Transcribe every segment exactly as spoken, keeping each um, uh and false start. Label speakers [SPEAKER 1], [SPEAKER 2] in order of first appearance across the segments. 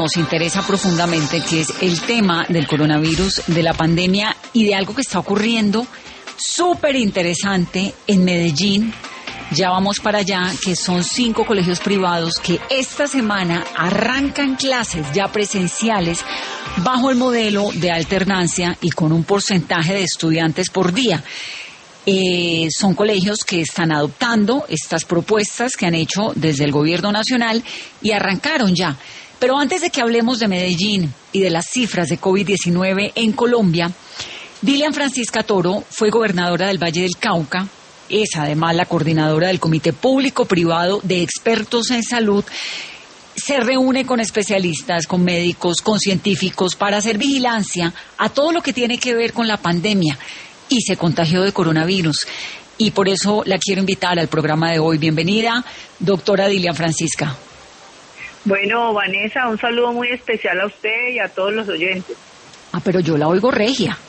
[SPEAKER 1] nos interesa profundamente, que es el tema del coronavirus, de la pandemia y de algo que está ocurriendo súper interesante en Medellín. Ya vamos para allá, que son cinco colegios privados que esta semana arrancan clases ya presenciales bajo el modelo de alternancia y con un porcentaje de estudiantes por día. Eh, son colegios que están adoptando estas propuestas que han hecho desde el gobierno nacional y arrancaron ya. Pero antes de que hablemos de Medellín y de las cifras de COVID diecinueve en Colombia, Dilian Francisca Toro fue gobernadora del Valle del Cauca, es además la coordinadora del Comité Público-Privado de Expertos en Salud. Se reúne con especialistas, con médicos, con científicos para hacer vigilancia a todo lo que tiene que ver con la pandemia y se contagió de coronavirus. Y por eso la quiero invitar al programa de hoy. Bienvenida, doctora Dilian Francisca.
[SPEAKER 2] Bueno, Vanessa, un saludo muy especial a usted y a todos los oyentes.
[SPEAKER 1] Ah, pero yo la oigo regia.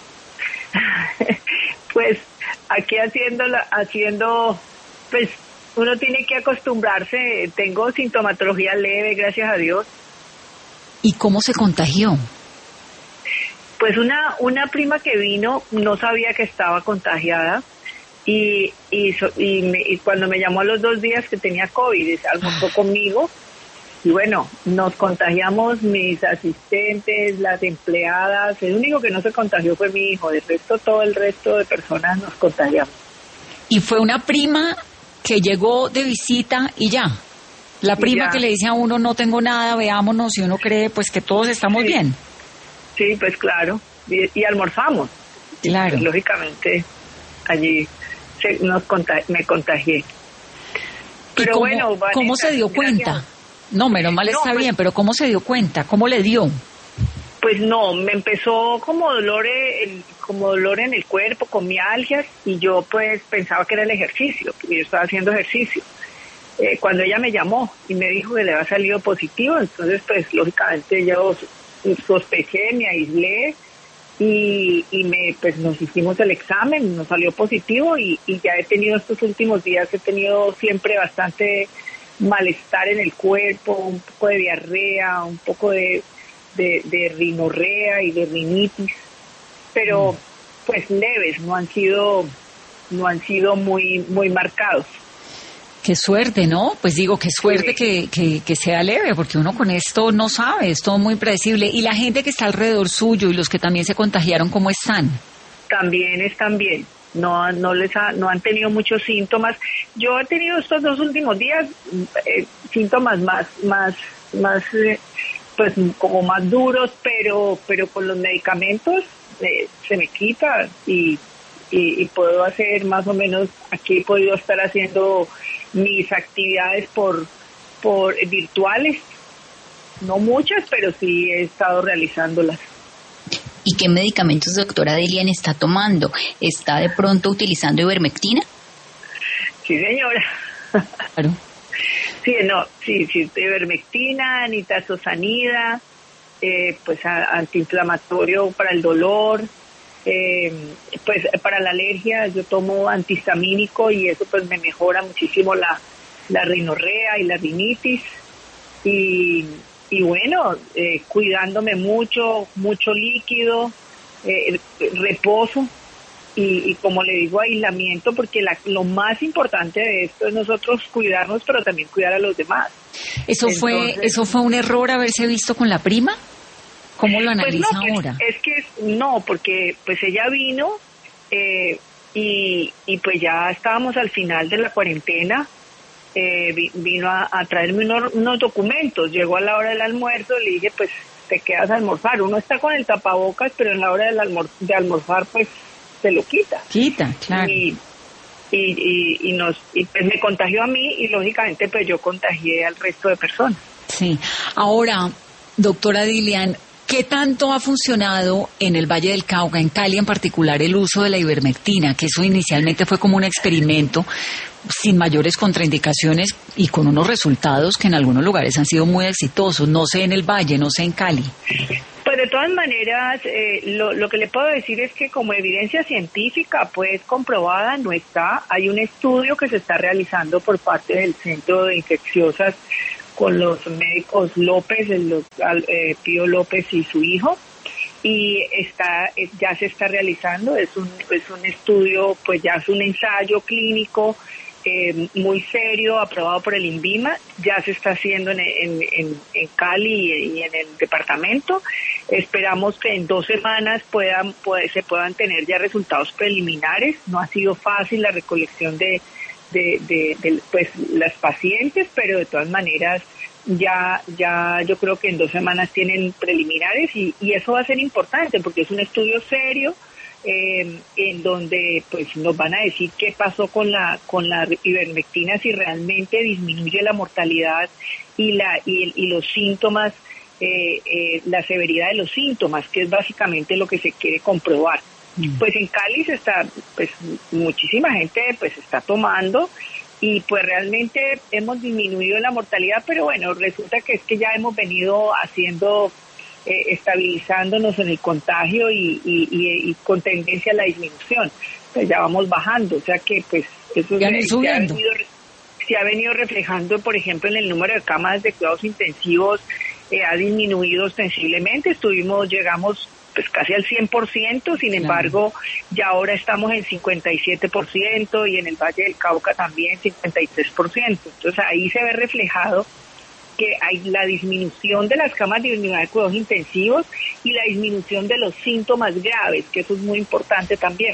[SPEAKER 2] Pues aquí haciendo, haciendo, pues uno tiene que acostumbrarse. Tengo sintomatología leve, gracias a Dios.
[SPEAKER 1] ¿Y cómo se contagió?
[SPEAKER 2] Pues una una prima que vino no sabía que estaba contagiada y y, y, me, y cuando me llamó a los dos días que tenía COVID, se almorzó conmigo y bueno, nos contagiamos mis asistentes, las empleadas. El único que no se contagió fue mi hijo, de resto todo el resto de personas nos contagiamos.
[SPEAKER 1] Y fue una prima que llegó de visita y ya. La prima
[SPEAKER 2] ya.
[SPEAKER 1] Que le dice a uno no tengo nada, veámonos, y uno cree pues que todos estamos
[SPEAKER 2] sí.
[SPEAKER 1] bien.
[SPEAKER 2] Sí, pues claro, y, y almorzamos.
[SPEAKER 1] Claro.
[SPEAKER 2] Y, lógicamente allí se, nos contag- me contagié. Pero
[SPEAKER 1] cómo,
[SPEAKER 2] bueno, Vanessa,
[SPEAKER 1] ¿cómo se dio cuenta?
[SPEAKER 2] Gracias.
[SPEAKER 1] No, menos mal
[SPEAKER 2] No,
[SPEAKER 1] está
[SPEAKER 2] pues,
[SPEAKER 1] bien, pero ¿cómo se dio cuenta? ¿Cómo le dio?
[SPEAKER 2] Pues no, me empezó como dolor, en, como dolor en el cuerpo, con mialgias, y yo pues pensaba que era el ejercicio, porque yo estaba haciendo ejercicio. Eh, cuando ella me llamó y me dijo que le había salido positivo, entonces pues lógicamente yo sospeché, me aislé y, y me pues nos hicimos el examen, nos salió positivo y, y ya he tenido estos últimos días, he tenido siempre bastante malestar en el cuerpo, un poco de diarrea, un poco de, de, de rinorrea y de rinitis, pero pues leves, no han sido no han sido muy muy marcados.
[SPEAKER 1] Qué suerte, ¿no? Pues digo, qué suerte
[SPEAKER 2] Sí.
[SPEAKER 1] que, que, que sea leve, porque uno con esto no sabe, es todo muy predecible. Y la gente que está alrededor suyo y los que también se contagiaron, ¿cómo están?
[SPEAKER 2] También están bien. No, no les ha, no han tenido muchos síntomas. Yo he tenido estos dos últimos días eh, síntomas más, más, más, eh, pues como más duros, pero, pero con los medicamentos eh, se me quita y, y, y puedo hacer más o menos. Aquí he podido estar haciendo mis actividades por, por eh, virtuales, no muchas, pero sí he estado realizándolas.
[SPEAKER 3] ¿Y qué medicamentos, doctora Dilian, está tomando? ¿Está de pronto utilizando ivermectina?
[SPEAKER 2] Sí, señora.
[SPEAKER 1] Claro.
[SPEAKER 2] Sí, no, sí, sí, ivermectina, nitazosanida, eh, pues a, antiinflamatorio para el dolor, eh, pues para la alergia yo tomo antihistamínico y eso pues me mejora muchísimo la, la rinorrea y la rinitis y... Y bueno, eh, cuidándome mucho, mucho líquido, eh, reposo y, y como le digo, aislamiento, porque la, lo más importante de esto es nosotros cuidarnos, pero también cuidar a los demás.
[SPEAKER 1] ¿Eso Entonces, fue eso fue un error haberse visto con la prima? ¿Cómo lo analiza
[SPEAKER 2] pues no,
[SPEAKER 1] ahora?
[SPEAKER 2] Es, es que no, porque pues ella vino eh, y, y pues ya estábamos al final de la cuarentena. Eh, vino a, a traerme unos, unos documentos, llegó a la hora del almuerzo, le dije pues te quedas a almorzar, uno está con el tapabocas pero en la hora del almor- de almorzar pues se lo quita
[SPEAKER 1] quita, claro
[SPEAKER 2] y, y, y, y nos y pues me contagió a mí y lógicamente pues yo contagié al resto de personas.
[SPEAKER 1] Sí, ahora doctora Dilian, ¿qué tanto ha funcionado en el Valle del Cauca, en Cali en particular, el uso de la ivermectina? Que eso inicialmente fue como un experimento sin mayores contraindicaciones y con unos resultados que en algunos lugares han sido muy exitosos. No sé en el Valle, no sé en Cali.
[SPEAKER 2] Pues de todas maneras, eh, lo, lo que le puedo decir es que como evidencia científica, pues comprobada, no está. Hay un estudio que se está realizando por parte del Centro de Infecciosas con los médicos López, el, eh, Pío López y su hijo, y está ya se está realizando, es un, es un estudio, pues ya es un ensayo clínico eh, muy serio, aprobado por el INVIMA, ya se está haciendo en, en, en, en Cali y en el departamento. Esperamos que en dos semanas puedan pues, se puedan tener ya resultados preliminares. No ha sido fácil la recolección de, de, de, de pues las pacientes, pero de todas maneras ya ya yo creo que en dos semanas tienen preliminares y, y eso va a ser importante porque es un estudio serio eh, en donde pues nos van a decir qué pasó con la con la ivermectina, si realmente disminuye la mortalidad y la y, y los síntomas, eh, eh, la severidad de los síntomas, que es básicamente lo que se quiere comprobar. Mm. Pues en Cali se está, pues muchísima gente pues está tomando y pues realmente hemos disminuido la mortalidad, pero bueno, resulta que es que ya hemos venido haciendo, eh, estabilizándonos en el contagio y, y, y, y con tendencia a la disminución. Pues ya vamos bajando, o sea que pues eso
[SPEAKER 1] ya
[SPEAKER 2] se, se, ha venido, se ha venido reflejando, por ejemplo, en el número de camas de cuidados intensivos, eh, ha disminuido ostensiblemente, estuvimos, llegamos pues casi al cien por ciento, sin embargo, ya ahora estamos en cincuenta y siete por ciento y en el Valle del Cauca también cincuenta y tres por ciento. Entonces ahí se ve reflejado que hay la disminución de las camas de unidad de cuidados intensivos y la disminución de los síntomas graves, que eso es muy importante también.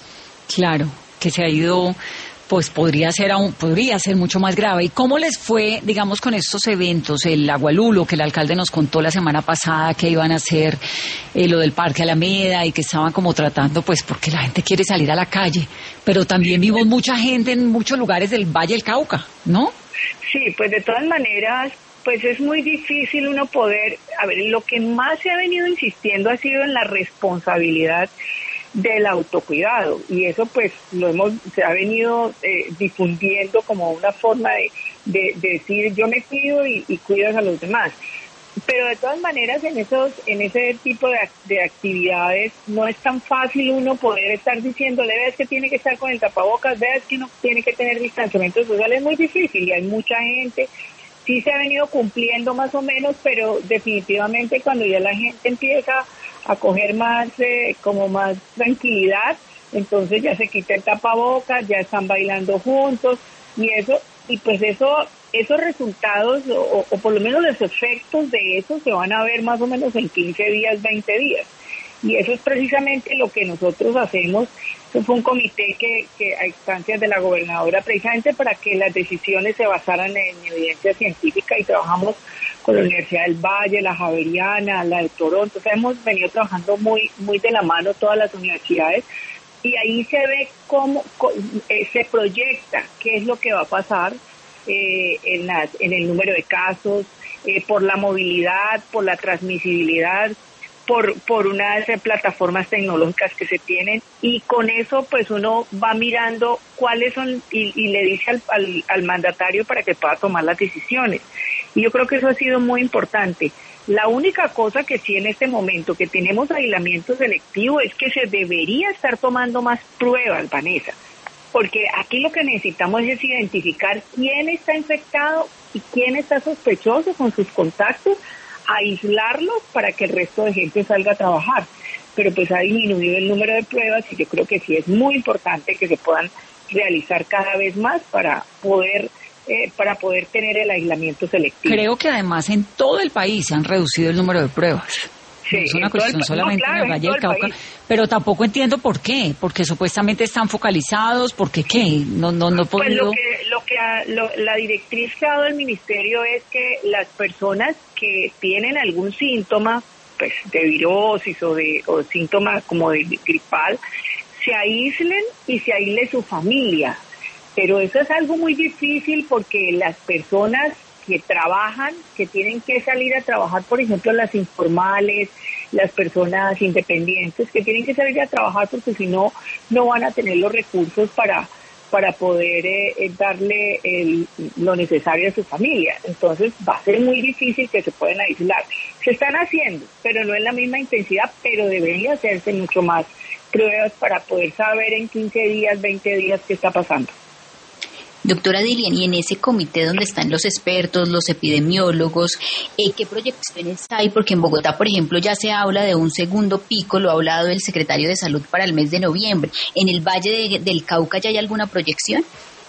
[SPEAKER 1] Claro, que se ha ido, pues podría ser aún, podría ser mucho más grave. ¿Y cómo les fue, digamos, con estos eventos? El Agualulo, que el alcalde nos contó la semana pasada que iban a hacer eh, lo del Parque Alameda y que estaban como tratando, pues porque la gente quiere salir a la calle, pero también vimos mucha gente en muchos lugares del Valle del Cauca, ¿no?
[SPEAKER 2] Sí, pues de todas maneras, pues es muy difícil uno poder, a ver, lo que más se ha venido insistiendo ha sido en la responsabilidad del autocuidado y eso pues lo hemos se ha venido eh, difundiendo como una forma de, de, de decir yo me cuido y, y cuidas a los demás, pero de todas maneras en esos en ese tipo de, de actividades no es tan fácil uno poder estar diciéndole veas que tiene que estar con el tapabocas, veas que uno tiene que tener distanciamiento social, es muy difícil y hay mucha gente. Sí se ha venido cumpliendo más o menos, pero definitivamente cuando ya la gente empieza a coger más, eh, como más tranquilidad, entonces ya se quita el tapabocas, ya están bailando juntos y eso, y pues eso, esos resultados o, o por lo menos los efectos de eso se van a ver más o menos en quince días, veinte días. Y eso es precisamente lo que nosotros hacemos. Eso fue un comité que, que a instancias de la gobernadora, precisamente para que las decisiones se basaran en evidencia científica, y trabajamos con la Universidad del Valle, la Javeriana, la de Toronto. O sea, hemos venido trabajando muy muy de la mano todas las universidades y ahí se ve cómo, cómo eh, se proyecta qué es lo que va a pasar eh, en, las, en el número de casos, eh, por la movilidad, por la transmisibilidad, por por unas eh, plataformas tecnológicas que se tienen, y con eso pues uno va mirando cuáles son y, y le dice al, al, al mandatario para que pueda tomar las decisiones. Y yo creo que eso ha sido muy importante. La única cosa que sí en este momento que tenemos aislamiento selectivo es que se debería estar tomando más pruebas, Vanessa, porque aquí lo que necesitamos es identificar quién está infectado y quién está sospechoso con sus contactos, aislarlos para que el resto de gente salga a trabajar. Pero pues ha disminuido el número de pruebas y yo creo que sí es muy importante que se puedan realizar cada vez más para poder eh, para poder tener el aislamiento selectivo.
[SPEAKER 1] Creo que además en todo el país se han reducido el número de pruebas.
[SPEAKER 2] Sí,
[SPEAKER 1] no es una cuestión
[SPEAKER 2] el,
[SPEAKER 1] solamente
[SPEAKER 2] no, claro,
[SPEAKER 1] en el Valle del Cauca, pero tampoco entiendo por qué, porque supuestamente están focalizados, porque qué, no no no
[SPEAKER 2] pues
[SPEAKER 1] podido...
[SPEAKER 2] lo que lo que ha, lo, la directriz que ha dado el ministerio es que las personas que tienen algún síntoma, pues de virosis o de o síntoma como de gripal, se aíslen y se aísle su familia. Pero eso es algo muy difícil porque las personas que trabajan, que tienen que salir a trabajar, por ejemplo, las informales, las personas independientes, que tienen que salir a trabajar porque si no, no van a tener los recursos para para poder eh, darle el, lo necesario a su familia. Entonces va a ser muy difícil que se puedan aislar. Se están haciendo, pero no en la misma intensidad, pero debería hacerse mucho más pruebas para poder saber en quince días, veinte días qué está pasando.
[SPEAKER 3] Doctora Dilian, y en ese comité donde están los expertos, los epidemiólogos, eh, ¿qué proyecciones hay? Porque en Bogotá, por ejemplo, ya se habla de un segundo pico, lo ha hablado el secretario de Salud para el mes de noviembre. ¿En el Valle de, del Cauca ya hay alguna proyección?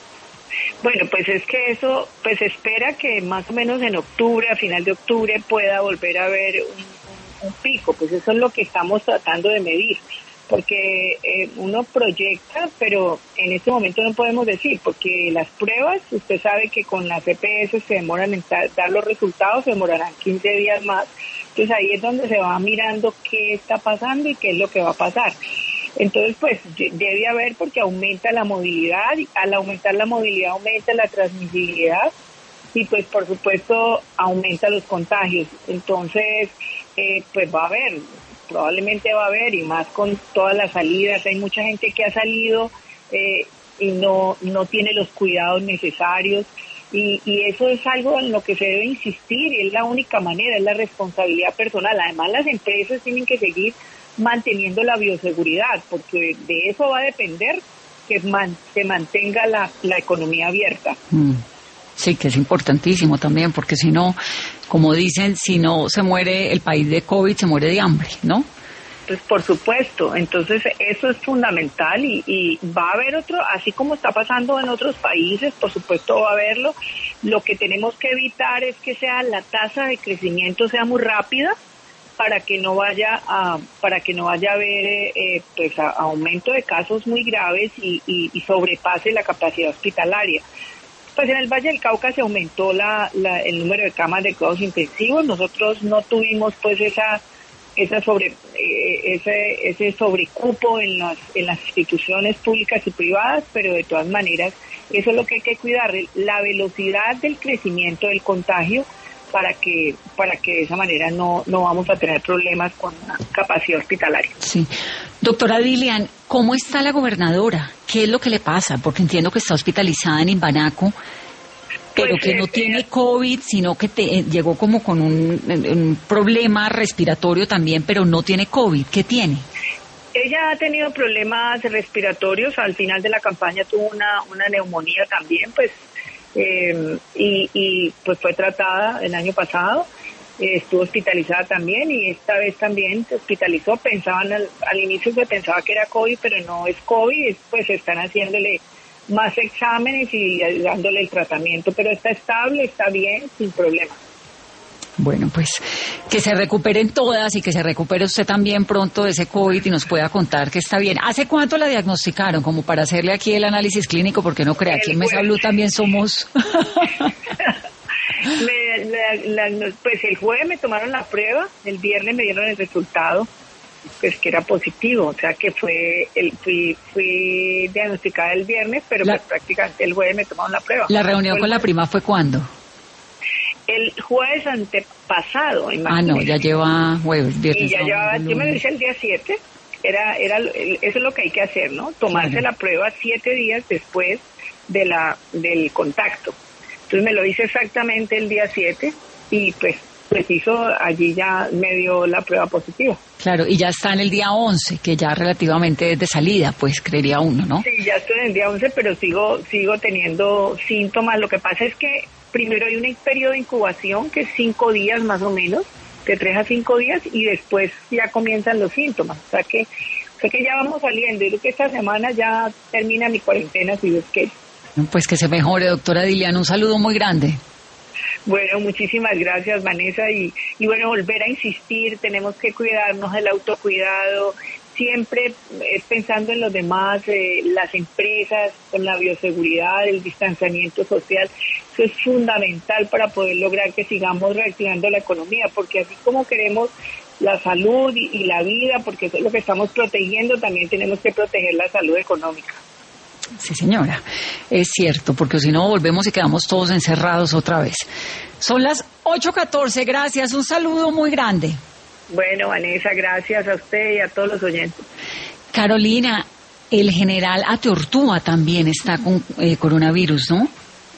[SPEAKER 2] Bueno, pues es que eso, pues espera que más o menos en octubre, a final de octubre, pueda volver a haber un, un, un pico. Pues eso es lo que estamos tratando de medir. Porque eh, uno proyecta, pero en este momento no podemos decir, porque las pruebas, usted sabe que con las E P S se demoran en dar los resultados, se demorarán quince días más. Entonces ahí es donde se va mirando qué está pasando y qué es lo que va a pasar. Entonces, pues debe haber, porque aumenta la movilidad, y al aumentar la movilidad aumenta la transmisibilidad y pues por supuesto aumenta los contagios. Entonces, eh, pues va a haber, probablemente va a haber, y más con todas las salidas. Hay mucha gente que ha salido eh, y no, no tiene los cuidados necesarios. Y, y eso es algo en lo que se debe insistir, y es la única manera, es la responsabilidad personal. Además, las empresas tienen que seguir manteniendo la bioseguridad, porque de eso va a depender que man, se mantenga la, la economía abierta.
[SPEAKER 1] Mm. Sí, que es importantísimo también, porque si no, como dicen, si no se muere el país de COVID, se muere de hambre, ¿no?
[SPEAKER 2] Pues por supuesto, entonces eso es fundamental, y, y va a haber otro, así como está pasando en otros países, por supuesto va a haberlo. Lo que tenemos que evitar es que sea la tasa de crecimiento sea muy rápida, para que no vaya a para que no vaya a haber eh, pues a, a aumento de casos muy graves y, y, y sobrepase la capacidad hospitalaria. Pues en el Valle del Cauca se aumentó la, la el número de camas de cuidados intensivos. Nosotros no tuvimos pues esa esa sobre eh, ese ese sobrecupo en las en las instituciones públicas y privadas, pero de todas maneras eso es lo que hay que cuidar, la velocidad del crecimiento del contagio, para que para que de esa manera no no vamos a tener problemas con la capacidad hospitalaria.
[SPEAKER 1] Sí. Doctora Dilian, ¿cómo está la gobernadora? ¿Qué es lo que le pasa? Porque entiendo que está hospitalizada en Imbanaco, pero pues, que no eh, tiene eh, COVID, sino que te, eh, llegó como con un, un problema respiratorio también, pero no tiene COVID. ¿Qué tiene?
[SPEAKER 2] Ella ha tenido problemas respiratorios, al final de la campaña tuvo una, una neumonía también, pues, Eh, y, y pues fue tratada el año pasado, eh, estuvo hospitalizada también, y esta vez también se hospitalizó. Pensaban al, al inicio se pensaba que era COVID, pero no es COVID, pues están haciéndole más exámenes y dándole el tratamiento, pero está estable, está bien, sin problema.
[SPEAKER 1] Bueno, pues que se recuperen todas y que se recupere usted también pronto de ese COVID y nos pueda contar que está bien. ¿Hace cuánto la diagnosticaron? Como para hacerle aquí el análisis clínico, porque no crea, aquí en Mesa Blue también somos...
[SPEAKER 2] me, la, la, pues el jueves me tomaron la prueba, el viernes me dieron el resultado, pues que era positivo, o sea que fue el, fui, fui diagnosticada el viernes, pero la, pues prácticamente el jueves me tomaron la prueba.
[SPEAKER 1] ¿La reunión con la prima fue cuándo?
[SPEAKER 2] El jueves antepasado, imagínate.
[SPEAKER 1] Ah, no, ya lleva jueves, viernes.
[SPEAKER 2] Y ya llevaba, yo me lo hice el día siete, era, era, eso es lo que hay que hacer, ¿no? Tomarse claro. La prueba siete días después de la, del contacto. Entonces me lo hice exactamente el día siete y pues preciso allí ya me dio la prueba positiva.
[SPEAKER 1] Claro, y ya está en el día once, que ya relativamente es de salida, pues creería uno, ¿no?
[SPEAKER 2] Sí, ya estoy en el día once, pero sigo, sigo teniendo síntomas. Lo que pasa es que primero hay un periodo de incubación que es cinco días más o menos, de tres a cinco días, y después ya comienzan los síntomas. O sea que, o sea que ya vamos saliendo. Yo creo que esta semana ya termina mi cuarentena, si Dios quiere.
[SPEAKER 1] Pues que se mejore, doctora Dilian. Un saludo muy grande.
[SPEAKER 2] Bueno, muchísimas gracias, Vanessa. Y, y bueno, volver a insistir, tenemos que cuidarnos del autocuidado, siempre eh, pensando en los demás, eh, las empresas, con la bioseguridad, el distanciamiento social. Eso es fundamental para poder lograr que sigamos reactivando la economía, porque así como queremos la salud y, y la vida, porque eso es lo que estamos protegiendo, también tenemos que proteger la salud económica.
[SPEAKER 1] Sí, señora, es cierto, porque si no volvemos y quedamos todos encerrados otra vez. Son las ocho catorce, gracias, un saludo muy grande.
[SPEAKER 2] Bueno, Vanessa, gracias a usted y a todos los oyentes.
[SPEAKER 1] Carolina, el general Ateortúa también está con eh, coronavirus, ¿no?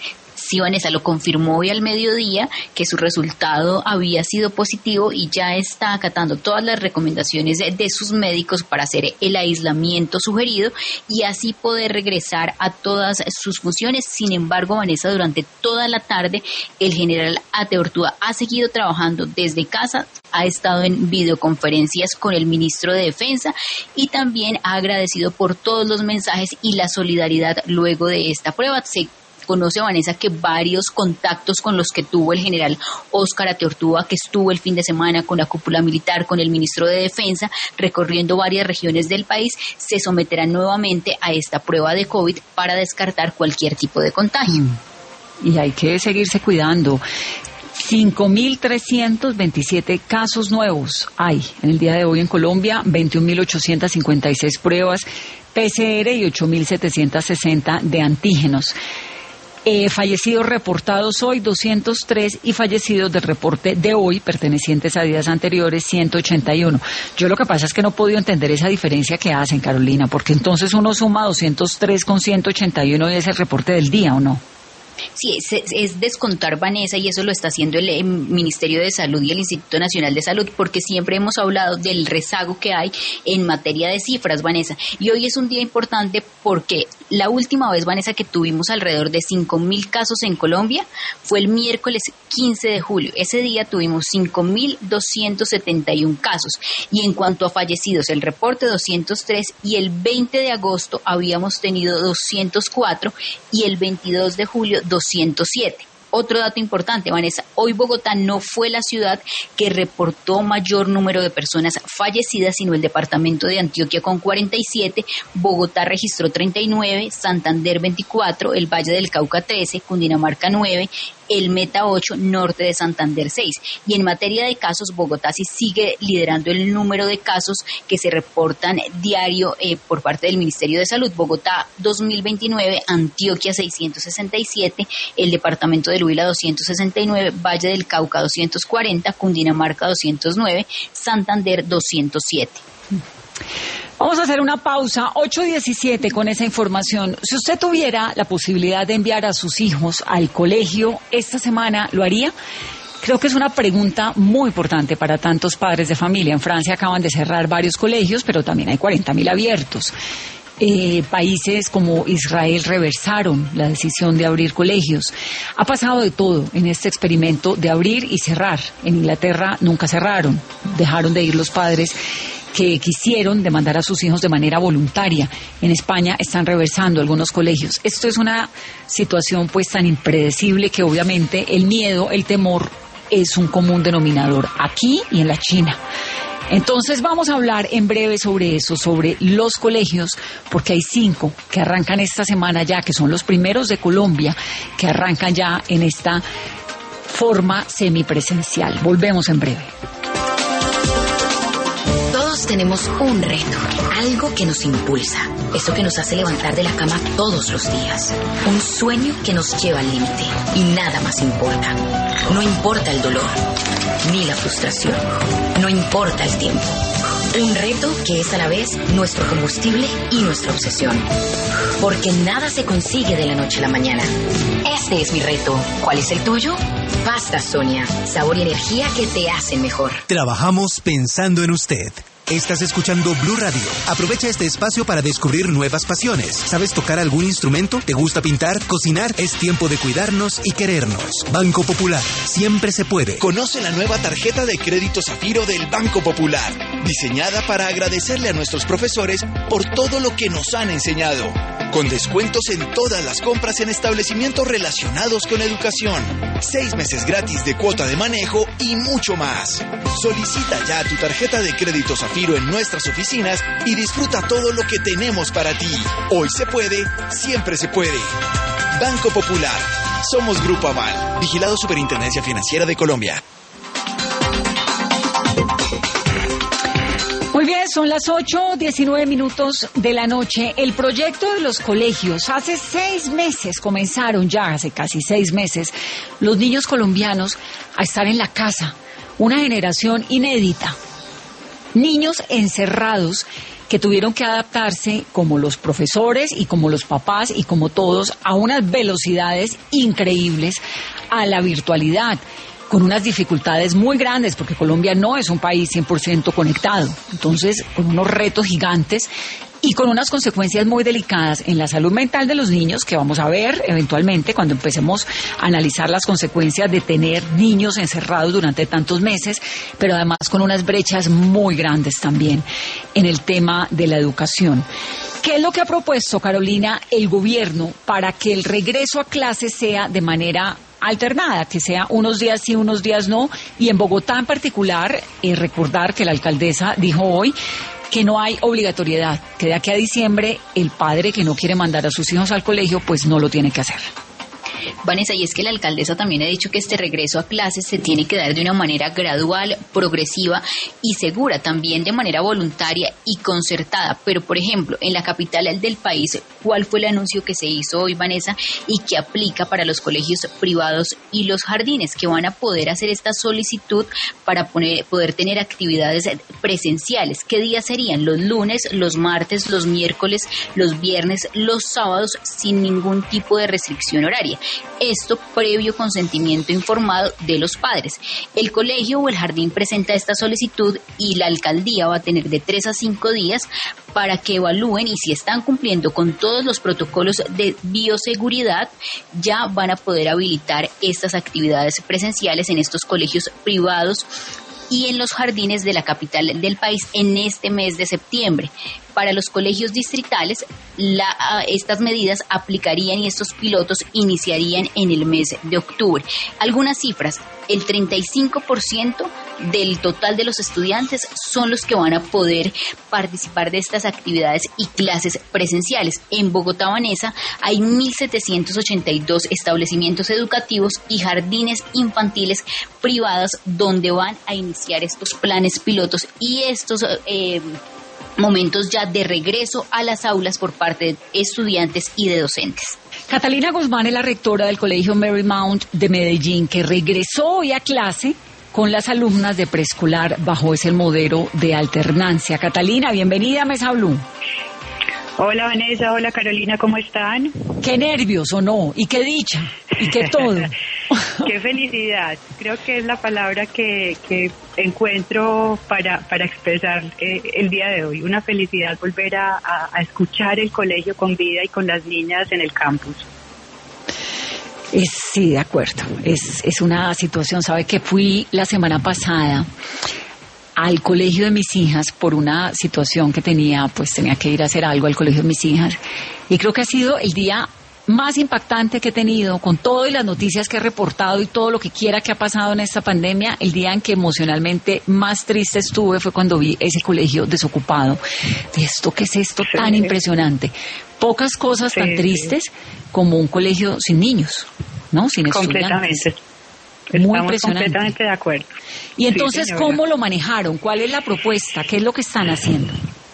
[SPEAKER 3] Sí, Vanessa, lo confirmó hoy al mediodía que su resultado había sido positivo y ya está acatando todas las recomendaciones de, de sus médicos para hacer el aislamiento sugerido y así poder regresar a todas sus funciones. Sin embargo, Vanessa, durante toda la tarde el general Ateortúa ha seguido trabajando desde casa, ha estado en videoconferencias con el ministro de Defensa y también ha agradecido por todos los mensajes y la solidaridad luego de esta prueba. Se conoce, Vanessa, que varios contactos con los que tuvo el general Óscar Ateortúa, que estuvo el fin de semana con la cúpula militar, con el ministro de Defensa, recorriendo varias regiones del país, se someterán nuevamente a esta prueba de COVID para descartar cualquier tipo de contagio.
[SPEAKER 1] Mm. Y hay que seguirse cuidando. cinco mil trescientos veintisiete casos nuevos hay en el día de hoy en Colombia, veintiún mil ochocientos cincuenta y seis pruebas P C R y ocho mil setecientos sesenta de antígenos. Eh, fallecidos reportados hoy doscientos tres y fallecidos del reporte de hoy pertenecientes a días anteriores ciento ochenta y uno. Yo lo que pasa es que no he podido entender esa diferencia que hacen, Carolina, porque entonces uno suma doscientos tres con ciento ochenta y uno y es el reporte del día, ¿o no?
[SPEAKER 3] Sí, es, es descontar, Vanessa, y eso lo está haciendo el, el Ministerio de Salud y el Instituto Nacional de Salud, porque siempre hemos hablado del rezago que hay en materia de cifras, Vanessa. Y hoy es un día importante porque la última vez, Vanessa, que tuvimos alrededor de cinco mil casos en Colombia fue el miércoles quince de julio. Ese día tuvimos cinco mil doscientos setenta y uno casos. Y en cuanto a fallecidos, el reporte doscientos tres y el veinte de agosto habíamos tenido doscientos cuatro y el veintidós de julio doscientos siete. Otro dato importante, Vanessa, hoy Bogotá no fue la ciudad que reportó mayor número de personas fallecidas, sino el departamento de Antioquia con cuarenta y siete, Bogotá registró treinta y nueve, Santander veinticuatro, el Valle del Cauca trece, Cundinamarca nueve, el Meta ocho, Norte de Santander seis. Y en materia de casos, Bogotá sí sigue liderando el número de casos que se reportan diario eh, por parte del Ministerio de Salud. Bogotá dos mil veintinueve, Antioquia seiscientos sesenta y siete, el departamento del Huila doscientos sesenta y nueve, Valle del Cauca doscientos cuarenta, Cundinamarca doscientos nueve, Santander doscientos siete.
[SPEAKER 1] Vamos a hacer una pausa, ocho diecisiete con esa información. Si usted tuviera la posibilidad de enviar a sus hijos al colegio esta semana, ¿lo haría? Creo que es una pregunta muy importante para tantos padres de familia. En Francia acaban de cerrar varios colegios, pero también hay cuarenta mil abiertos. Eh, países como Israel reversaron la decisión de abrir colegios. Ha pasado de todo en este experimento de abrir y cerrar. En Inglaterra nunca cerraron, dejaron de ir los padres que quisieron demandar a sus hijos de manera voluntaria. En España están reversando algunos colegios. Esto es una situación pues tan impredecible que obviamente el miedo, el temor es un común denominador aquí y en la China. Entonces vamos a hablar en breve sobre eso, sobre los colegios, porque hay cinco que arrancan esta semana ya, que son los primeros de Colombia, que arrancan ya en esta forma semipresencial. Volvemos en breve.
[SPEAKER 4] Tenemos un reto, algo que nos impulsa, eso que nos hace levantar de la cama todos los días, un sueño que nos lleva al límite y nada más importa. No importa el dolor, ni la frustración, no importa el tiempo. Un reto que es a la vez nuestro combustible y nuestra obsesión, porque nada se consigue de la noche a la mañana. Este es mi reto. ¿Cuál es el tuyo? Pasta Sonia, sabor y energía que te hacen mejor.
[SPEAKER 5] Trabajamos pensando en usted. Estás escuchando Blue Radio. Aprovecha este espacio para descubrir nuevas pasiones. ¿Sabes tocar algún instrumento? ¿Te gusta pintar? ¿Cocinar? Es tiempo de cuidarnos y querernos. Banco Popular. Siempre se puede.
[SPEAKER 6] Conoce la nueva tarjeta de crédito Zafiro del Banco Popular, diseñada para agradecerle a nuestros profesores por todo lo que nos han enseñado. Con descuentos en todas las compras en establecimientos relacionados con educación. Seis meses gratis de cuota de manejo y mucho más. Solicita ya tu tarjeta de crédito Zafiro en nuestras oficinas y disfruta todo lo que tenemos para ti. Hoy se puede, siempre se puede. Banco Popular. Somos Grupo Aval. Vigilado Superintendencia Financiera de Colombia.
[SPEAKER 1] Muy bien, son las ocho diecinueve minutos de la noche. El proyecto de los colegios, hace seis meses comenzaron ya, hace casi seis meses, los niños colombianos a estar en la casa. Una generación inédita. Niños encerrados que tuvieron que adaptarse, como los profesores y como los papás y como todos, a unas velocidades increíbles a la virtualidad, con unas dificultades muy grandes, porque Colombia no es un país cien por ciento conectado, entonces con unos retos gigantes y con unas consecuencias muy delicadas en la salud mental de los niños, que vamos a ver eventualmente cuando empecemos a analizar las consecuencias de tener niños encerrados durante tantos meses, pero además con unas brechas muy grandes también en el tema de la educación. ¿Qué es lo que ha propuesto, Carolina, el gobierno para que el regreso a clases sea de manera alternada, que sea unos días sí, unos días no? Y en Bogotá en particular, eh, recordar que la alcaldesa dijo hoy que no hay obligatoriedad, que de aquí a diciembre el padre que no quiere mandar a sus hijos al colegio, pues no lo tiene que hacer.
[SPEAKER 3] Vanessa, y es que la alcaldesa también ha dicho que este regreso a clases se tiene que dar de una manera gradual, progresiva y segura, también de manera voluntaria y concertada. Pero, por ejemplo, en la capital del país, ¿cuál fue el anuncio que se hizo hoy, Vanessa, y que aplica para los colegios privados y los jardines, que van a poder hacer esta solicitud para poner, poder tener actividades presenciales? ¿Qué días serían? Los lunes, los martes, los miércoles, los viernes, los sábados, sin ningún tipo de restricción horaria. Esto previo consentimiento informado de los padres. El colegio o el jardín presenta esta solicitud y la alcaldía va a tener de tres a cinco días para que evalúen, y si están cumpliendo con todos los protocolos de bioseguridad, ya van a poder habilitar estas actividades presenciales en estos colegios privados y en los jardines de la capital del país en este mes de septiembre. Para los colegios distritales, la, estas medidas aplicarían y estos pilotos iniciarían en el mes de octubre. Algunas cifras: el treinta y cinco por ciento del total de los estudiantes son los que van a poder participar de estas actividades y clases presenciales. En Bogotá, Vanessa, hay mil setecientos ochenta y dos establecimientos educativos y jardines infantiles privados donde van a iniciar estos planes pilotos y estos eh, momentos ya de regreso a las aulas por parte de estudiantes y de docentes.
[SPEAKER 1] Catalina Guzmán es la rectora del Colegio Marymount de Medellín, que regresó hoy a clase con las alumnas de preescolar bajo ese modelo de alternancia. Catalina, bienvenida a Mesa Blue.
[SPEAKER 2] Hola Vanessa, hola Carolina, ¿cómo están?
[SPEAKER 1] Qué nervios, ¿o no? Y qué dicha, y qué todo.
[SPEAKER 2] Qué felicidad, creo que es la palabra que, que encuentro para, para expresar eh, el día de hoy. Una felicidad volver a, a, a escuchar el colegio con vida y con las niñas en el campus.
[SPEAKER 1] Es, sí, de acuerdo. Es, es una situación, sabe que fui la semana pasada al colegio de mis hijas por una situación que tenía, pues tenía que ir a hacer algo al colegio de mis hijas, y creo que ha sido el día más impactante que he tenido, con todo y las noticias que he reportado y todo lo que quiera que ha pasado en esta pandemia. El día en que emocionalmente más triste estuve fue cuando vi ese colegio desocupado. De esto, ¿qué es esto sí. tan impresionante? Pocas cosas sí, tan tristes sí. como un colegio sin niños, ¿no? Sin
[SPEAKER 2] completamente.
[SPEAKER 1] estudiantes.
[SPEAKER 2] Estamos
[SPEAKER 1] Muy impresionante.
[SPEAKER 2] Completamente de acuerdo.
[SPEAKER 1] Y entonces, sí, ¿cómo lo manejaron? ¿Cuál es la propuesta? ¿Qué es lo que están haciendo?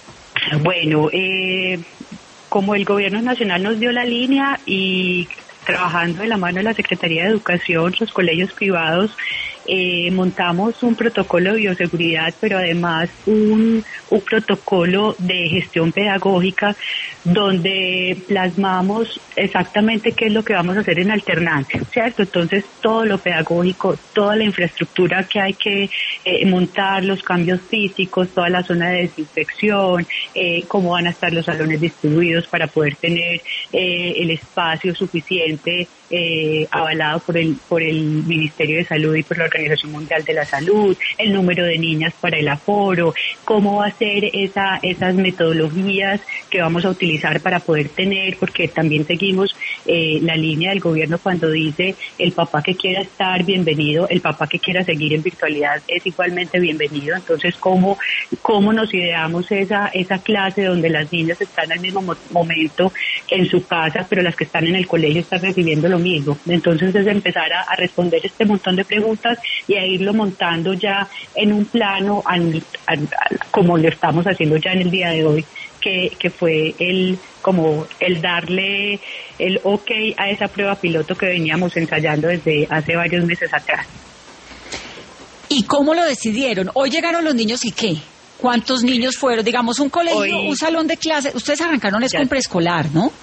[SPEAKER 2] Bueno, eh, como el gobierno nacional nos dio la línea y trabajando de la mano de la Secretaría de Educación, los colegios privados, eh, montamos un protocolo de bioseguridad, pero además un, un protocolo de gestión pedagógica donde plasmamos exactamente qué es lo que vamos a hacer en alternancia, ¿cierto? Entonces, todo lo pedagógico, toda la infraestructura que hay que eh, montar, los cambios físicos, toda la zona de desinfección, eh, cómo van a estar los salones distribuidos para poder tener eh, el espacio suficiente eh, avalado por el por el Ministerio de Salud y por la Organización Mundial de la Salud, el número de niñas para el aforo, cómo va a ser esa esas metodologías que vamos a utilizar para poder tener, porque también seguimos eh, la línea del gobierno cuando dice el papá que quiera estar bienvenido, el papá que quiera seguir en virtualidad es igualmente bienvenido. Entonces, cómo cómo nos ideamos esa esa clase donde las niñas están al mismo mo- momento en su casa, pero las que están en el colegio están recibiendo lo mismo. Entonces, es empezar a, a responder este montón de preguntas y a irlo montando ya en un plano al, al, al, como lo estamos haciendo ya en el día de hoy, que, que fue el como el darle el ok a esa prueba piloto que veníamos ensayando desde hace varios meses atrás.
[SPEAKER 1] ¿Y cómo lo decidieron? Hoy llegaron los niños y ¿qué? ¿Cuántos niños fueron? Digamos, un colegio, hoy, un salón de clase. Ustedes arrancaron es con preescolar, ¿no?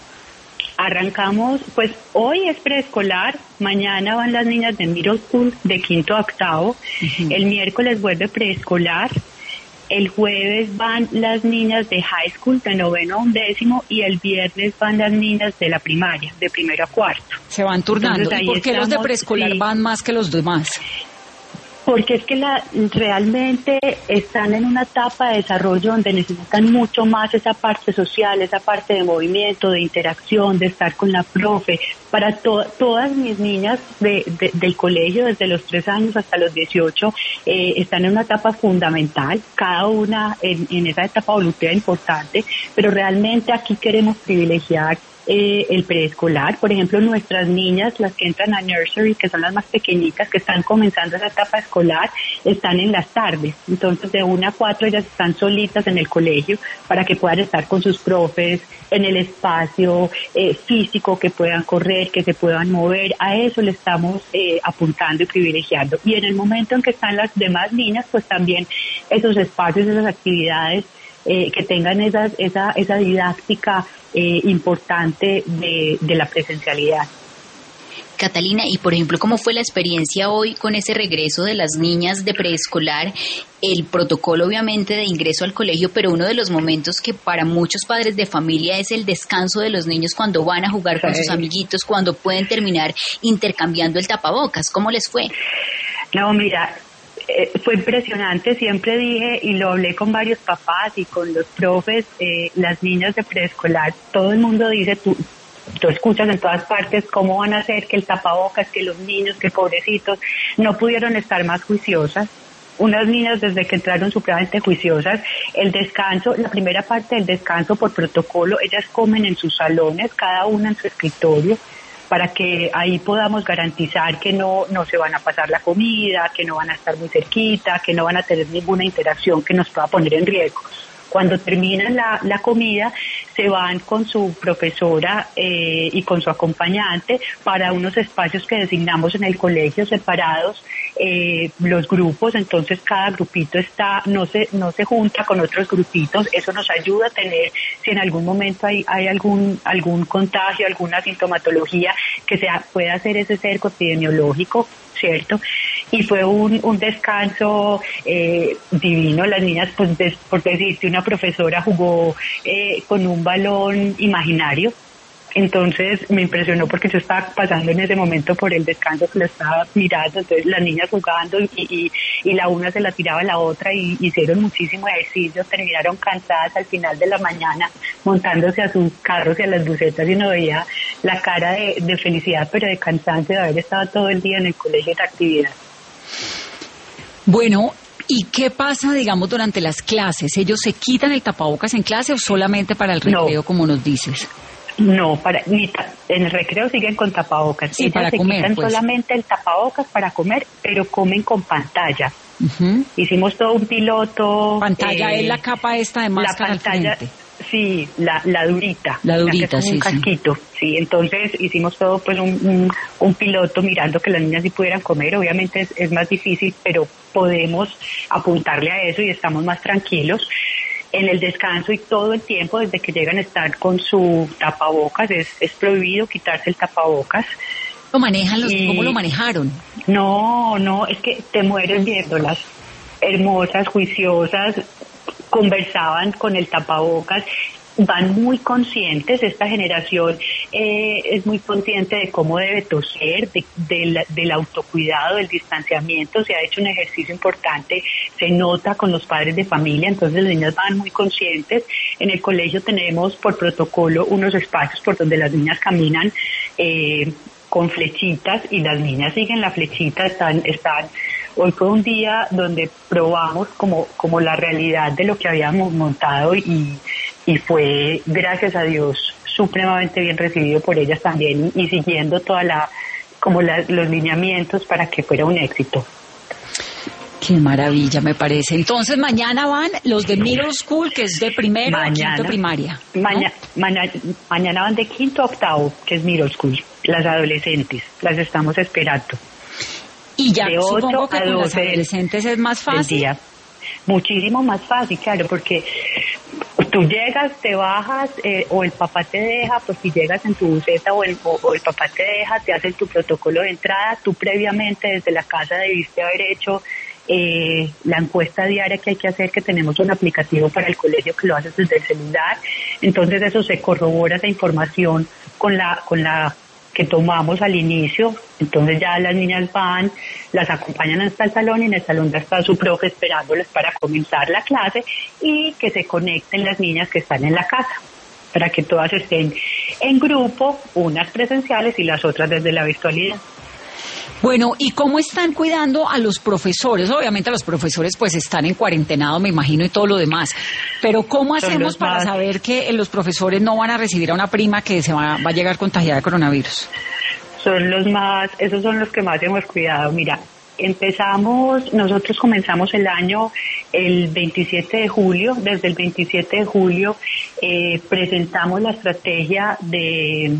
[SPEAKER 7] Arrancamos, pues hoy es preescolar, mañana van las niñas de middle school de quinto a octavo, uh-huh. El miércoles vuelve preescolar, el jueves van las niñas de high school de noveno a undécimo y el viernes van las niñas de la primaria, de primero a cuarto.
[SPEAKER 1] Se van turnando. Entonces, ¿y por qué estamos, los de preescolar sí. van más que los demás?
[SPEAKER 7] Porque es que la, realmente están en una etapa de desarrollo donde necesitan mucho más esa parte social, esa parte de movimiento, de interacción, de estar con la profe. Para to, todas mis niñas de, de, del colegio, desde los tres años hasta los dieciocho, eh, están en una etapa fundamental, cada una en, en esa etapa evolutiva importante, pero realmente aquí queremos privilegiar Eh, el preescolar. Por ejemplo, nuestras niñas, las que entran a nursery, que son las más pequeñitas, que están comenzando esa etapa escolar, están en las tardes. Entonces, de una a cuatro ellas están solitas en el colegio para que puedan estar con sus profes en el espacio eh, físico, que puedan correr, que se puedan mover. A eso le estamos eh, apuntando y privilegiando. Y en el momento en que están las demás niñas, pues también esos espacios, esas actividades eh, que tengan esas, esa, esa didáctica Eh, importante de, de la presencialidad.
[SPEAKER 3] Catalina, y por ejemplo, ¿cómo fue la experiencia hoy con ese regreso de las niñas de preescolar? El protocolo obviamente de ingreso al colegio, pero uno de los momentos que para muchos padres de familia es el descanso de los niños cuando van a jugar con sí. sus amiguitos, cuando pueden terminar intercambiando el tapabocas. ¿Cómo les fue?
[SPEAKER 7] No, mira, Eh, fue impresionante, siempre dije y lo hablé con varios papás y con los profes, eh, las niñas de preescolar, todo el mundo dice, tú, tú escuchas en todas partes cómo van a hacer que el tapabocas, que los niños, que pobrecitos, no pudieron estar más juiciosas. Unas niñas desde que entraron supremamente juiciosas, el descanso, la primera parte del descanso por protocolo, ellas comen en sus salones, cada una en su escritorio, para que ahí podamos garantizar que no, no se van a pasar la comida, que no van a estar muy cerquita, que no van a tener ninguna interacción que nos pueda poner en riesgo. Cuando terminan la, la comida, se van con su profesora eh, y con su acompañante para unos espacios que designamos en el colegio separados, eh, los grupos, entonces cada grupito está, no se, no se junta con otros grupitos, eso nos ayuda a tener, si en algún momento hay, hay algún, algún contagio, alguna sintomatología, que se pueda hacer ese cerco epidemiológico, ¿cierto? Y fue un, un descanso eh, divino. Las niñas, pues, des, por decirte, una profesora jugó eh, con un balón imaginario. Entonces me impresionó porque yo estaba pasando en ese momento por el descanso que lo estaba mirando, entonces las niñas jugando y, y, y la una se la tiraba a la otra y hicieron muchísimo ejercicio, terminaron cansadas al final de la mañana montándose a sus carros y a las bucetas y uno veía la cara de, de felicidad pero de cansancio de haber estado todo el día en el colegio de actividad.
[SPEAKER 1] Bueno, ¿y qué pasa, digamos, durante las clases? ¿Ellos se quitan el tapabocas en clase o solamente para el recreo, no, como nos dices?
[SPEAKER 7] No, para ni en el recreo siguen con tapabocas.
[SPEAKER 1] Sí,
[SPEAKER 7] Ellas
[SPEAKER 1] para
[SPEAKER 7] se
[SPEAKER 1] comer,
[SPEAKER 7] quitan
[SPEAKER 1] pues.
[SPEAKER 7] solamente el tapabocas para comer, pero comen con pantalla. Uh-huh. Hicimos todo un piloto.
[SPEAKER 1] Pantalla eh, es la capa esta de máscara
[SPEAKER 7] la pantalla,
[SPEAKER 1] al frente.
[SPEAKER 7] Sí, la, la durita.
[SPEAKER 1] La durita,
[SPEAKER 7] la que es
[SPEAKER 1] sí,
[SPEAKER 7] un casquito.
[SPEAKER 1] Sí.
[SPEAKER 7] sí, entonces hicimos todo pues un, un, un piloto mirando que las niñas sí pudieran comer. Obviamente es, es más difícil, pero podemos apuntarle a eso y estamos más tranquilos. En el descanso y todo el tiempo, desde que llegan a estar con su tapabocas, es, es prohibido quitarse el tapabocas.
[SPEAKER 1] ¿Lo manejan los, y, ¿Cómo lo manejaron?
[SPEAKER 7] No, no, es que te mueres viéndolas. Hermosas, juiciosas, conversaban con el tapabocas, van muy conscientes, esta generación eh, es muy consciente de cómo debe toser, de, de la, del autocuidado, del distanciamiento, se ha hecho un ejercicio importante, se nota con los padres de familia, entonces las niñas van muy conscientes. En el colegio tenemos por protocolo unos espacios por donde las niñas caminan eh, con flechitas y las niñas siguen la flechita, están, están hoy fue un día donde probamos como, como la realidad de lo que habíamos montado y, y fue, gracias a Dios, supremamente bien recibido por ellas también y, y siguiendo toda la, como la, los lineamientos para que fuera un éxito.
[SPEAKER 1] Qué maravilla, me parece. Entonces, mañana van los de middle school, que es de primero a quinto primaria, ¿no?
[SPEAKER 7] Mañana, mañana, mañana van de quinto a octavo, que es middle school, las adolescentes, las estamos esperando.
[SPEAKER 1] Y ya supongo que con las adolescentes es más fácil.
[SPEAKER 7] muchísimo más fácil, claro, porque tú llegas, te bajas, eh, o el papá te deja, pues si llegas en tu buseta o el, o, o el papá te deja, te hacen tu protocolo de entrada, tú previamente desde la casa debiste haber hecho eh, la encuesta diaria que hay que hacer, que tenemos un aplicativo para el colegio que lo haces desde el celular, entonces eso se corrobora esa información con la, con la que tomamos al inicio, entonces ya las niñas van, las acompañan hasta el salón y en el salón ya está su profe esperándolas para comenzar la clase y que se conecten las niñas que están en la casa, para que todas estén en grupo, unas presenciales y las otras desde la virtualidad.
[SPEAKER 1] Bueno, ¿y cómo están cuidando a los profesores? Obviamente los profesores pues están en cuarentenado, me imagino, y todo lo demás. Pero ¿cómo hacemos para más... saber que los profesores no van a recibir a una prima que se va, va a llegar contagiada de coronavirus?
[SPEAKER 7] Son los más, esos son los que más hemos cuidado. Mira, empezamos, nosotros comenzamos el año el veintisiete de julio, desde el veintisiete de julio eh, presentamos la estrategia de...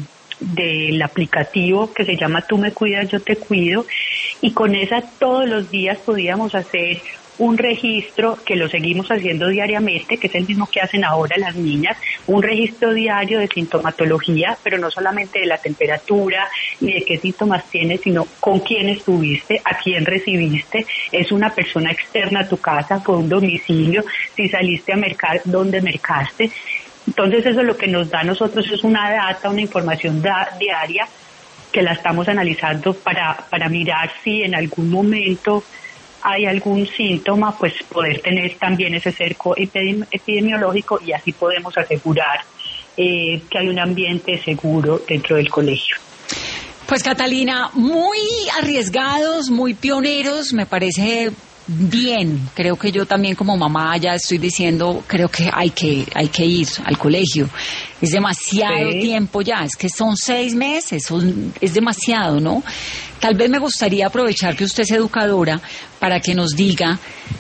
[SPEAKER 7] del aplicativo que se llama Tú me cuidas, yo te cuido, y con esa todos los días podíamos hacer un registro que lo seguimos haciendo diariamente, que es el mismo que hacen ahora las niñas, un registro diario de sintomatología, pero no solamente de la temperatura ni de qué síntomas tienes, sino con quién estuviste, a quién recibiste, es una persona externa a tu casa, fue un domicilio, si saliste a mercar, dónde mercaste. Entonces eso lo que nos da a nosotros es una data, una información da, diaria que la estamos analizando para, para mirar si en algún momento hay algún síntoma, pues poder tener también ese cerco epidemiológico y así podemos asegurar eh, que hay un ambiente seguro dentro del colegio.
[SPEAKER 1] Pues Catalina, muy arriesgados, muy pioneros, me parece bien. Creo que yo también como mamá ya estoy diciendo, creo que hay que hay que ir al colegio. Es demasiado sí. tiempo ya, es que son seis meses, son, es demasiado, ¿no? Tal vez me gustaría aprovechar que usted es educadora para que nos diga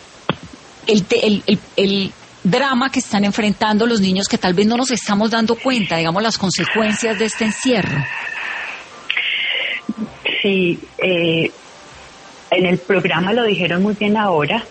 [SPEAKER 1] el, el, el, el drama que están enfrentando los niños que tal vez no nos estamos dando cuenta, digamos, las consecuencias de este encierro.
[SPEAKER 7] Sí, eh, en el programa lo dijeron muy bien ahora,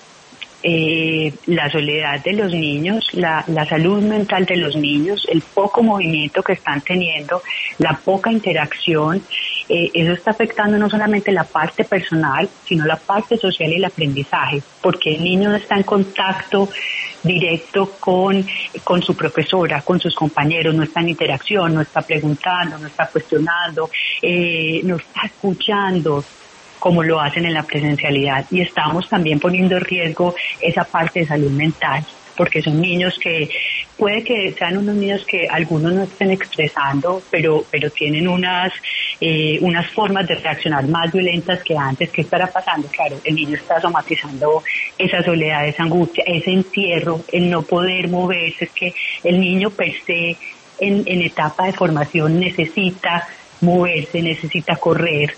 [SPEAKER 7] eh, la soledad de los niños, la, la salud mental de los niños, el poco movimiento que están teniendo, la poca interacción, eh, eso está afectando no solamente la parte personal, sino la parte social y el aprendizaje, porque el niño no está en contacto directo con, con su profesora, con sus compañeros, no está en interacción, no está preguntando, no está cuestionando, eh, no está escuchando como lo hacen en la presencialidad, y estamos también poniendo en riesgo esa parte de salud mental, porque son niños que puede que sean unos niños que algunos no estén expresando, pero pero tienen unas eh, unas formas de reaccionar más violentas que antes. ¿Qué estará pasando? Claro, el niño está somatizando esa soledad, esa angustia, ese encierro, el no poder moverse. Es que el niño per se en, en etapa de formación necesita moverse, necesita correr,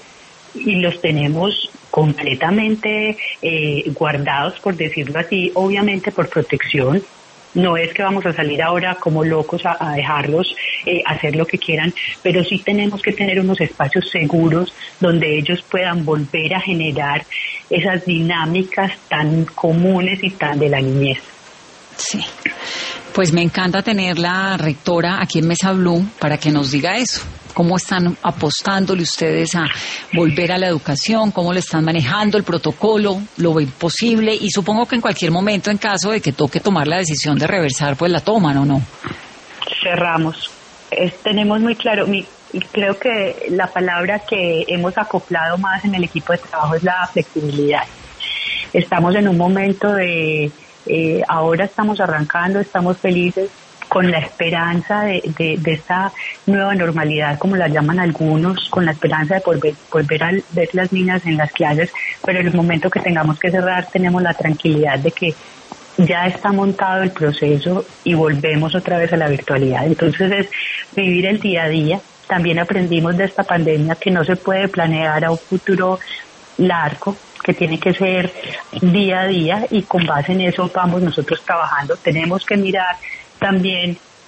[SPEAKER 7] y los tenemos completamente eh, guardados, por decirlo así, obviamente por protección. No es que vamos a salir ahora como locos a, a dejarlos eh, hacer lo que quieran, pero sí tenemos que tener unos espacios seguros donde ellos puedan volver a generar esas dinámicas tan comunes y tan de la niñez.
[SPEAKER 1] Sí, pues me encanta tener la rectora aquí en Mesa Blue para que nos diga eso. ¿Cómo están apostándole ustedes a volver a la educación? ¿Cómo le están manejando el protocolo? ¿Lo ven posible? Y supongo que en cualquier momento, en caso de que toque tomar la decisión de reversar, pues la toman, ¿o no?
[SPEAKER 7] Cerramos. Es, tenemos muy claro, mi, creo que la palabra que hemos acoplado más en el equipo de trabajo es la flexibilidad. Estamos en un momento de, eh, ahora estamos arrancando, estamos felices, con la esperanza de, de, de esta nueva normalidad, como la llaman algunos, con la esperanza de volver, volver a ver las niñas en las clases, pero en el momento que tengamos que cerrar tenemos la tranquilidad de que ya está montado el proceso y volvemos otra vez a la virtualidad. Entonces es vivir el día a día. También aprendimos de esta pandemia que no se puede planear a un futuro largo, que tiene que ser día a día, y con base en eso vamos nosotros trabajando. Tenemos que mirar también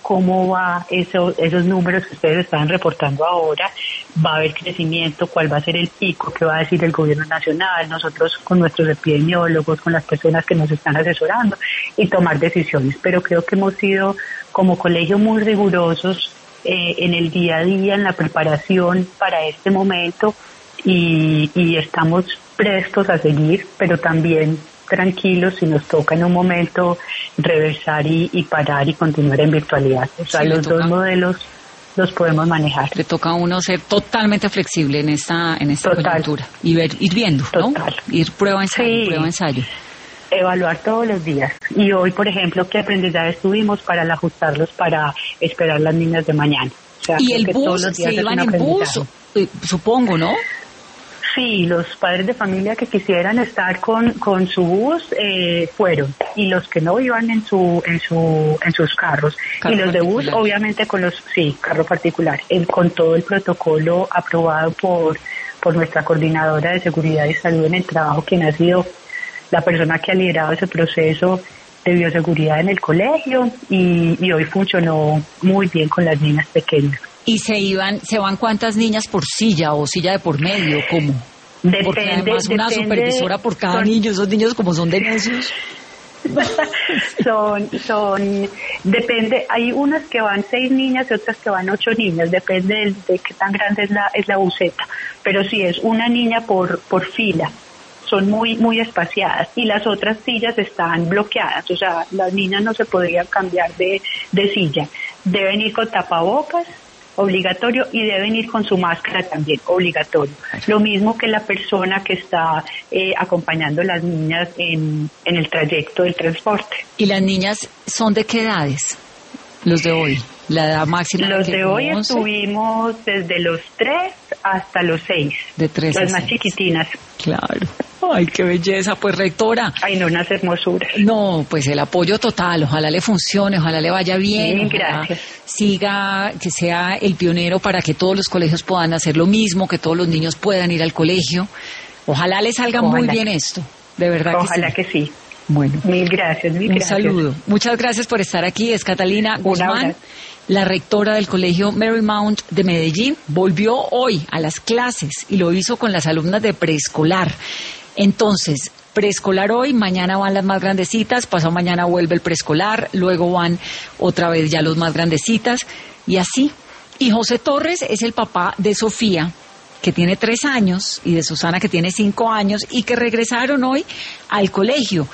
[SPEAKER 7] cómo va eso, esos números que ustedes están reportando ahora, va a haber crecimiento, cuál va a ser el pico, qué va a decir el gobierno nacional, nosotros con nuestros epidemiólogos, con las personas que nos están asesorando y tomar decisiones. Pero creo que hemos sido como colegio muy rigurosos eh, en el día a día, en la preparación para este momento y, y estamos prestos a seguir, pero también tranquilos si nos toca en un momento reversar y, y parar y continuar en virtualidad. O sea, sí, los dos modelos los podemos manejar.
[SPEAKER 1] Le toca a uno ser totalmente flexible en esta en esta coyuntura y ver, ir viendo, ¿no?
[SPEAKER 7] Total.
[SPEAKER 1] Ir prueba ensayo, sí. prueba ensayo.
[SPEAKER 7] Evaluar todos los días. Y hoy, por ejemplo, ¿qué aprendizajes tuvimos para ajustarlos para esperar las niñas de mañana? O sea,
[SPEAKER 1] y el bus, se iban en bus, supongo, ¿no?
[SPEAKER 7] Sí, los padres de familia que quisieran estar con con su bus eh, fueron, y los que no iban en su en su en sus carros, carro y los particular. de bus obviamente con los sí carro particular, el, con todo el protocolo aprobado por por nuestra coordinadora de seguridad y salud en el trabajo, quien ha sido la persona que ha liderado ese proceso de bioseguridad en el colegio, y, y hoy funcionó muy bien con las niñas pequeñas.
[SPEAKER 1] ¿Y se iban, se van cuántas niñas por silla o silla de por medio? ¿Cómo?
[SPEAKER 7] Depende,
[SPEAKER 1] Porque además una
[SPEAKER 7] depende,
[SPEAKER 1] supervisora por cada
[SPEAKER 7] son,
[SPEAKER 1] niño, esos niños como son de necios.
[SPEAKER 7] son, son, depende, hay unas que van seis niñas y otras que van ocho niñas, depende de, de qué tan grande es la, es la buseta, pero si es una niña por, por fila, son muy, muy espaciadas, y las otras sillas están bloqueadas, o sea, las niñas no se podrían cambiar de, de silla, deben ir con tapabocas, obligatorio, y deben ir con su máscara también, obligatorio. Lo mismo que la persona que está eh, acompañando a las niñas en, en el trayecto del transporte.
[SPEAKER 1] ¿Y las niñas son de qué edades? Los de hoy, la edad máxima.
[SPEAKER 7] Los de hoy
[SPEAKER 1] once.
[SPEAKER 7] Estuvimos desde los tres hasta los seis.
[SPEAKER 1] De tres.
[SPEAKER 7] Las más chiquitinas.
[SPEAKER 1] Claro. Ay, qué belleza, pues rectora.
[SPEAKER 7] Ay, no, unas hermosuras.
[SPEAKER 1] No, pues el apoyo total, ojalá le funcione, ojalá le vaya bien.
[SPEAKER 7] Sí, gracias.
[SPEAKER 1] Siga, que sea el pionero para que todos los colegios puedan hacer lo mismo, que todos los niños puedan ir al colegio. Ojalá le salga ojalá. muy bien esto, de verdad
[SPEAKER 7] ojalá
[SPEAKER 1] que sí.
[SPEAKER 7] que sí.
[SPEAKER 1] Bueno.
[SPEAKER 7] Mil gracias, mil
[SPEAKER 1] Un
[SPEAKER 7] gracias.
[SPEAKER 1] Un saludo. Muchas gracias por estar aquí. Es Catalina Guzmán, la rectora del Colegio Marymount de Medellín. Volvió hoy a las clases y lo hizo con las alumnas de preescolar. Entonces, preescolar hoy, mañana van las más grandecitas, pasado mañana vuelve el preescolar, luego van otra vez ya los más grandecitas, y así. Y José Torres es el papá de Sofía, que tiene tres años, y de Susana, que tiene cinco años, y que regresaron hoy al colegio.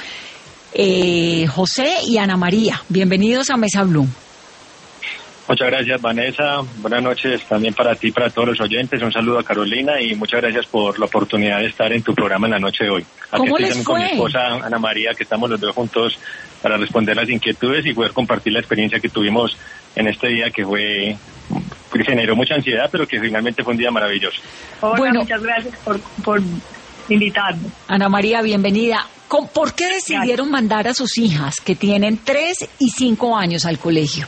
[SPEAKER 1] Eh, José y Ana María, bienvenidos a Mesa Blue.
[SPEAKER 8] Muchas gracias, Vanessa. Buenas noches también para ti, para todos los oyentes. Un saludo a Carolina y muchas gracias por la oportunidad de estar en tu programa en la noche de hoy. Aquí
[SPEAKER 1] ¿Cómo
[SPEAKER 8] estoy
[SPEAKER 1] les
[SPEAKER 8] con
[SPEAKER 1] fue?
[SPEAKER 8] mi esposa Ana María, que estamos los dos juntos para responder las inquietudes y poder compartir la experiencia que tuvimos en este día, que fue que generó mucha ansiedad, pero que finalmente fue un día maravilloso.
[SPEAKER 2] Hola,
[SPEAKER 1] bueno,
[SPEAKER 2] muchas gracias por, por invitarme.
[SPEAKER 1] Ana María, bienvenida. ¿Por qué decidieron mandar a sus hijas, que tienen tres y cinco años, al colegio?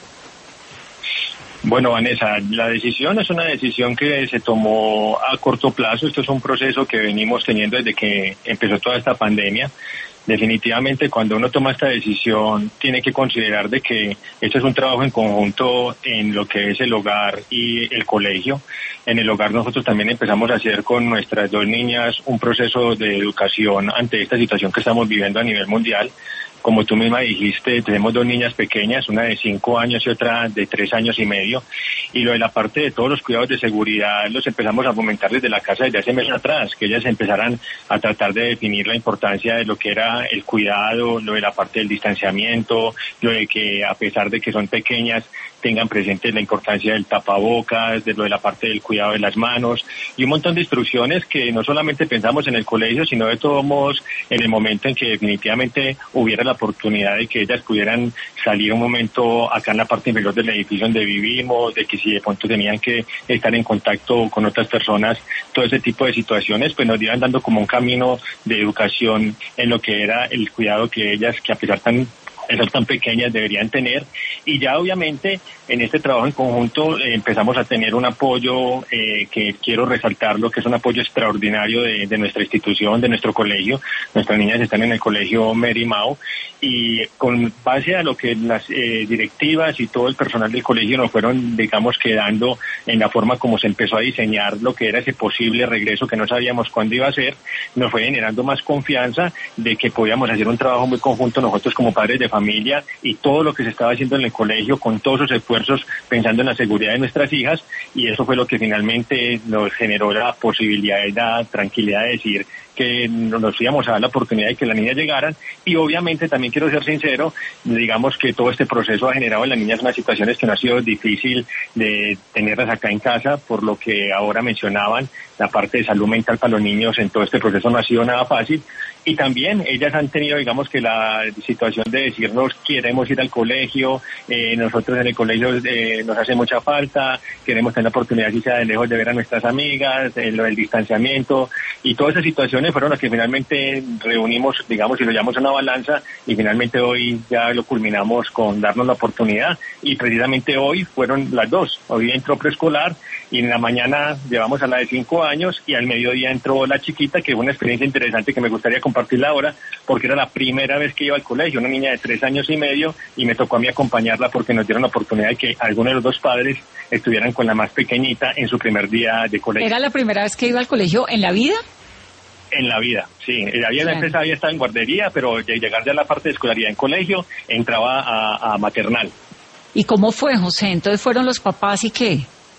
[SPEAKER 8] Bueno, Vanessa, la decisión es una decisión que se tomó a corto plazo. Esto es un proceso que venimos teniendo desde que empezó toda esta pandemia. Definitivamente, cuando uno toma esta decisión, tiene que considerar de que esto es un trabajo en conjunto en lo que es el hogar y el colegio. En el hogar nosotros también empezamos a hacer con nuestras dos niñas un proceso de educación ante esta situación que estamos viviendo a nivel mundial. Como tú misma dijiste, tenemos dos niñas pequeñas, una de cinco años y otra de tres años y medio. Y lo de la parte de todos los cuidados de seguridad los empezamos a fomentar desde la casa desde hace meses atrás, que ellas empezaran a tratar de definir la importancia de lo que era el cuidado, lo de la parte del distanciamiento, lo de que a pesar de que son pequeñas, tengan presente la importancia del tapabocas, de lo de la parte del cuidado de las manos y un montón de instrucciones que no solamente pensamos en el colegio, sino de todos modos en el momento en que definitivamente hubiera la oportunidad de que ellas pudieran salir un momento acá en la parte inferior del edificio donde vivimos, de que si de pronto tenían que estar en contacto con otras personas, todo ese tipo de situaciones, pues nos iban dando como un camino de educación en lo que era el cuidado que ellas, que a pesar tan esas tan pequeñas deberían tener. Y ya obviamente en este trabajo en conjunto eh, empezamos a tener un apoyo eh, que quiero resaltarlo, que es un apoyo extraordinario de, de nuestra institución, de nuestro colegio. Nuestras niñas están en el colegio Mary Mao y con base a lo que las eh, directivas y todo el personal del colegio nos fueron, digamos, quedando en la forma como se empezó a diseñar lo que era ese posible regreso que no sabíamos cuándo iba a ser, nos fue generando más confianza de que podíamos hacer un trabajo muy conjunto nosotros como padres de familia y todo lo que se estaba haciendo en el colegio con todos esos esfuerzos pensando en la seguridad de nuestras hijas, y eso fue lo que finalmente nos generó la posibilidad y la tranquilidad de decir que nos íbamos a dar la oportunidad de que las niñas llegaran. Y obviamente también quiero ser sincero, digamos que todo este proceso ha generado en las niñas unas situaciones que no ha sido difícil de tenerlas acá en casa, por lo que ahora mencionaban, la parte de salud mental para los niños en todo este proceso no ha sido nada fácil. Y también ellas han tenido, digamos, que la situación de decirnos queremos ir al colegio, eh, nosotros en el colegio eh, nos hace mucha falta, queremos tener la oportunidad, si sea de lejos, de ver a nuestras amigas, eh, lo del distanciamiento, y todas esas situaciones fueron las que finalmente reunimos, digamos, y lo llamamos una balanza, y finalmente hoy ya lo culminamos con darnos la oportunidad, y precisamente hoy fueron las dos. Hoy entró preescolar, y en la mañana llevamos a la de cinco años, y al mediodía entró la chiquita, que fue una experiencia interesante que me gustaría compartirla ahora, porque era la primera vez que iba al colegio, una niña de tres años y medio, y me tocó a mí acompañarla porque nos dieron la oportunidad de que alguno de los dos padres estuvieran con la más pequeñita en su primer día de colegio.
[SPEAKER 1] ¿Era la primera vez que iba al colegio en la vida?
[SPEAKER 8] En la vida, sí. Ella había claro. empezado, había estado en guardería, pero de llegar ya a la parte de escolaridad en colegio, entraba a, a maternal.
[SPEAKER 1] ¿Y cómo fue, José? Entonces fueron los papás y qué.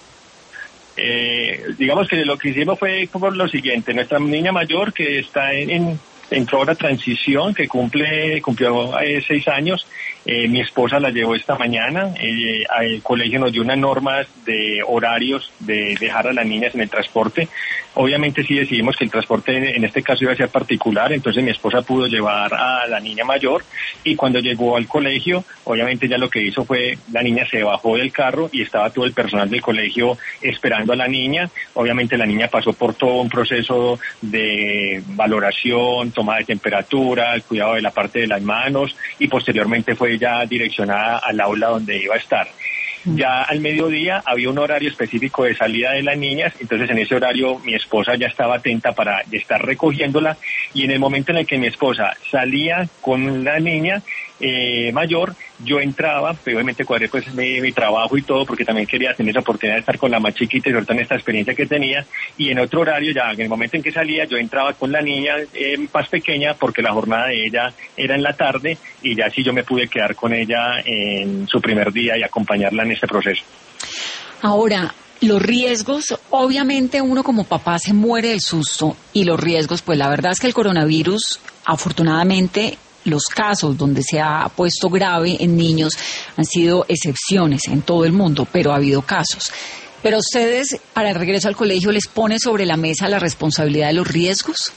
[SPEAKER 8] Eh, digamos que lo que hicimos fue como lo siguiente: nuestra niña mayor, que está en, en entró a la transición, que cumple cumplió eh, seis años, eh, mi esposa la llevó esta mañana, eh, el colegio nos dio unas normas de horarios de dejar a las niñas en el transporte. Obviamente sí decidimos que el transporte en este caso iba a ser particular, entonces mi esposa pudo llevar a la niña mayor, y cuando llegó al colegio, obviamente ya lo que hizo fue, la niña se bajó del carro y estaba todo el personal del colegio esperando a la niña. Obviamente la niña pasó por todo un proceso de valoración, toma de temperatura, el cuidado de la parte de las manos, y posteriormente fue ya direccionada al aula donde iba a estar. Ya al mediodía había un horario específico de salida de las niñas, entonces en ese horario mi esposa ya estaba atenta para estar recogiéndola, y en el momento en el que mi esposa salía con la niña eh, mayor, yo entraba, pero obviamente cuadré pues mi, mi trabajo y todo, porque también quería tener esa oportunidad de estar con la más chiquita y sobre todo en esta experiencia que tenía, y en otro horario ya, en el momento en que salía, yo entraba con la niña eh, más pequeña, porque la jornada de ella era en la tarde, y ya sí yo me pude quedar con ella en su primer día y acompañarla en este proceso.
[SPEAKER 1] Ahora, los riesgos, obviamente uno como papá se muere del susto, y los riesgos, pues la verdad es que el coronavirus, afortunadamente, los casos donde se ha puesto grave en niños han sido excepciones en todo el mundo, pero ha habido casos. Pero ustedes, para el regreso al colegio, ¿les pone sobre la mesa la responsabilidad de los riesgos?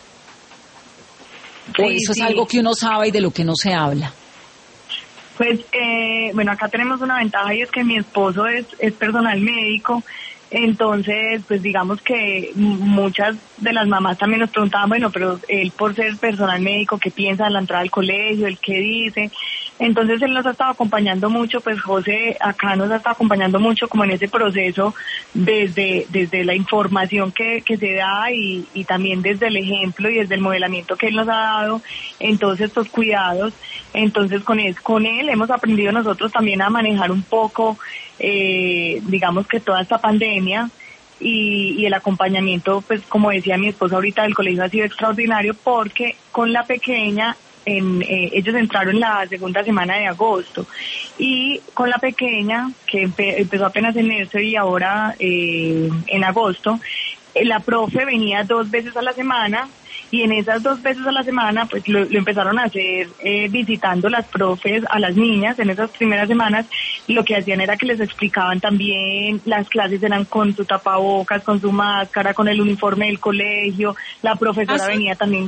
[SPEAKER 1] ¿O sí, eso sí. es algo que uno sabe y de lo que no se habla?
[SPEAKER 2] Pues, eh, bueno, acá tenemos una ventaja, y es que mi esposo es, es personal médico. Entonces, pues digamos que muchas de las mamás también nos preguntaban, bueno, pero él por ser personal médico, ¿qué piensa de la entrada al colegio? ¿El qué dice? Entonces él nos ha estado acompañando mucho, pues José acá nos ha estado acompañando mucho como en ese proceso, desde desde la información que, que se da, y, y también desde el ejemplo y desde el modelamiento que él nos ha dado en todos estos cuidados. Entonces con él, con él hemos aprendido nosotros también a manejar un poco, eh, digamos que toda esta pandemia, y, y el acompañamiento, pues como decía mi esposa ahorita, del colegio ha sido extraordinario, porque con la pequeña, En, eh, ellos entraron la segunda semana de agosto, y con la pequeña, que empe- empezó apenas en enero y ahora eh, en agosto, eh, la profe venía dos veces a la semana, y en esas dos veces a la semana pues lo, lo empezaron a hacer eh, visitando las profes a las niñas. En esas primeras semanas lo que hacían era que les explicaban también, las clases eran con su tapabocas, con su máscara, con el uniforme del colegio, la profesora ¿Ah, sí? venía también.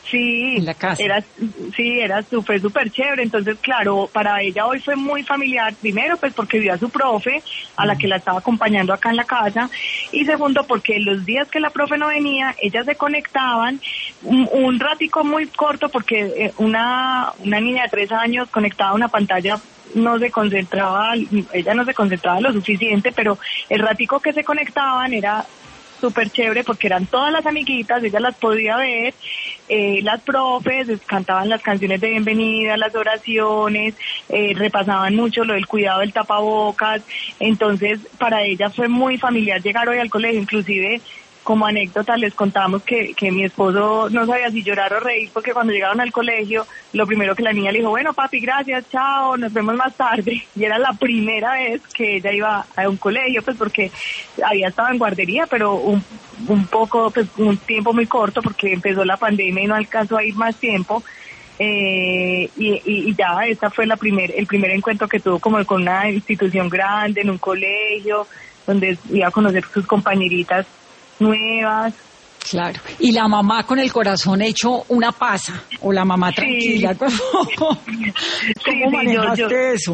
[SPEAKER 2] Sí,
[SPEAKER 1] en la casa.
[SPEAKER 2] Era, sí, era súper, súper chévere. Entonces, claro, para ella hoy fue muy familiar. Primero, pues porque vio a su profe, a la que la estaba acompañando acá en la casa. Y segundo, porque los días que la profe no venía, ellas se conectaban un, un ratico muy corto, porque una, una niña de tres años conectada a una pantalla no se concentraba, ella no se concentraba lo suficiente, pero el ratico que se conectaban era súper chévere porque eran todas las amiguitas, ella las podía ver, eh, las profes cantaban las canciones de bienvenida, las oraciones, eh, repasaban mucho lo del cuidado del tapabocas. Entonces para ella fue muy familiar llegar hoy al colegio. Inclusive, como anécdota, les contamos que, que mi esposo no sabía si llorar o reír, porque cuando llegaron al colegio, lo primero que la niña le dijo, bueno, papi, gracias, chao, nos vemos más tarde. Y era la primera vez que ella iba a un colegio, pues porque había estado en guardería, pero un, un poco, pues un tiempo muy corto, porque empezó la pandemia y no alcanzó a ir más tiempo. Eh, y, y, y ya, esta fue la primer, el primer encuentro que tuvo como con una institución grande, en un colegio, donde iba a conocer sus compañeritas nuevas.
[SPEAKER 1] Claro. Y la mamá con el corazón hecho una pasa, o la mamá tranquila. Sí. ¿Cómo,
[SPEAKER 2] sí,
[SPEAKER 1] ¿cómo manejaste
[SPEAKER 2] yo, yo,
[SPEAKER 1] eso?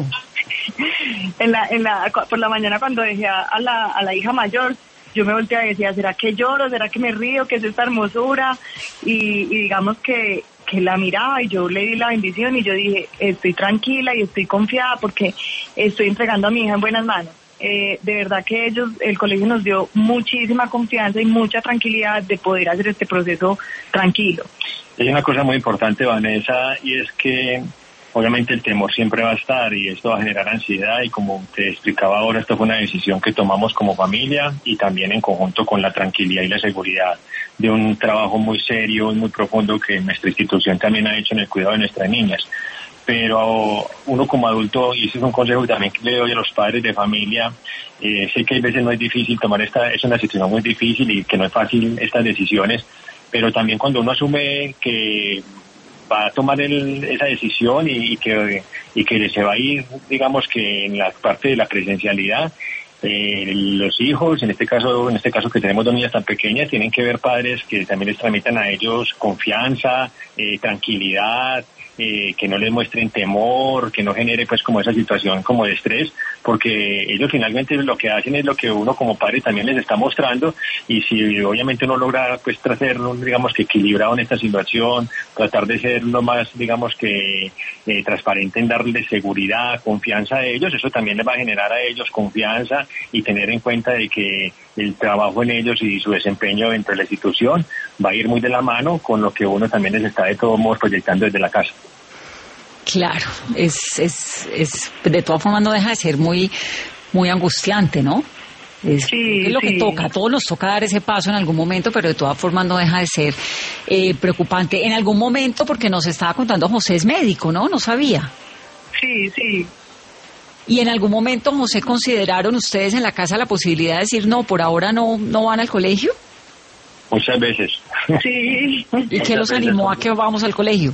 [SPEAKER 2] En la, en la, por la mañana cuando dejé a la, a la hija mayor, yo me volteé y decía, ¿será que lloro? ¿Será que me río? ¿Qué es esta hermosura? Y, y digamos que, que la miraba y yo le di la bendición y yo dije, estoy tranquila y estoy confiada porque estoy entregando a mi hija en buenas manos. Eh, de verdad que ellos, el colegio nos dio muchísima confianza y mucha tranquilidad de poder hacer este proceso tranquilo.
[SPEAKER 8] Hay una cosa muy importante, Vanessa, y es que obviamente el temor siempre va a estar y esto va a generar ansiedad, y como te explicaba ahora, esto fue una decisión que tomamos como familia y también en conjunto con la tranquilidad y la seguridad de un trabajo muy serio y muy profundo que nuestra institución también ha hecho en el cuidado de nuestras niñas. Pero uno como adulto, y ese es un consejo que también le doy a los padres de familia, eh, sé que hay veces no es difícil tomar esta, es una situación muy difícil y que no es fácil estas decisiones, pero también cuando uno asume que va a tomar el, esa decisión y, y que y que se va a ir, digamos que en la parte de la presencialidad, eh, los hijos, en este caso, en este caso que tenemos dos niñas tan pequeñas, tienen que ver padres que también les transmitan a ellos confianza, eh, tranquilidad, Eh, que no les muestren temor, que no genere pues como esa situación como de estrés, porque ellos finalmente lo que hacen es lo que uno como padre también les está mostrando, y si obviamente uno logra pues ser, digamos que equilibrado en esta situación, tratar de ser lo más, digamos que eh, transparente en darles seguridad, confianza a ellos, eso también les va a generar a ellos confianza y tener en cuenta de que el trabajo en ellos y su desempeño dentro de la institución va a ir muy de la mano con lo que uno también les está de todos modos proyectando desde la casa.
[SPEAKER 1] Claro, es, es, es, de todas formas no deja de ser muy, muy angustiante, ¿no? Es,
[SPEAKER 2] sí,
[SPEAKER 1] es lo
[SPEAKER 2] sí.
[SPEAKER 1] que toca, a todos nos toca dar ese paso en algún momento, pero de todas formas no deja de ser eh, preocupante. En algún momento, porque nos estaba contando José es médico, ¿no? No sabía.
[SPEAKER 2] Sí, sí.
[SPEAKER 1] Y en algún momento, José, ¿consideraron ustedes en la casa la posibilidad de decir, no, por ahora no, no van al colegio?
[SPEAKER 8] Muchas veces.
[SPEAKER 2] Sí.
[SPEAKER 1] ¿Y qué los animó a que vamos al colegio?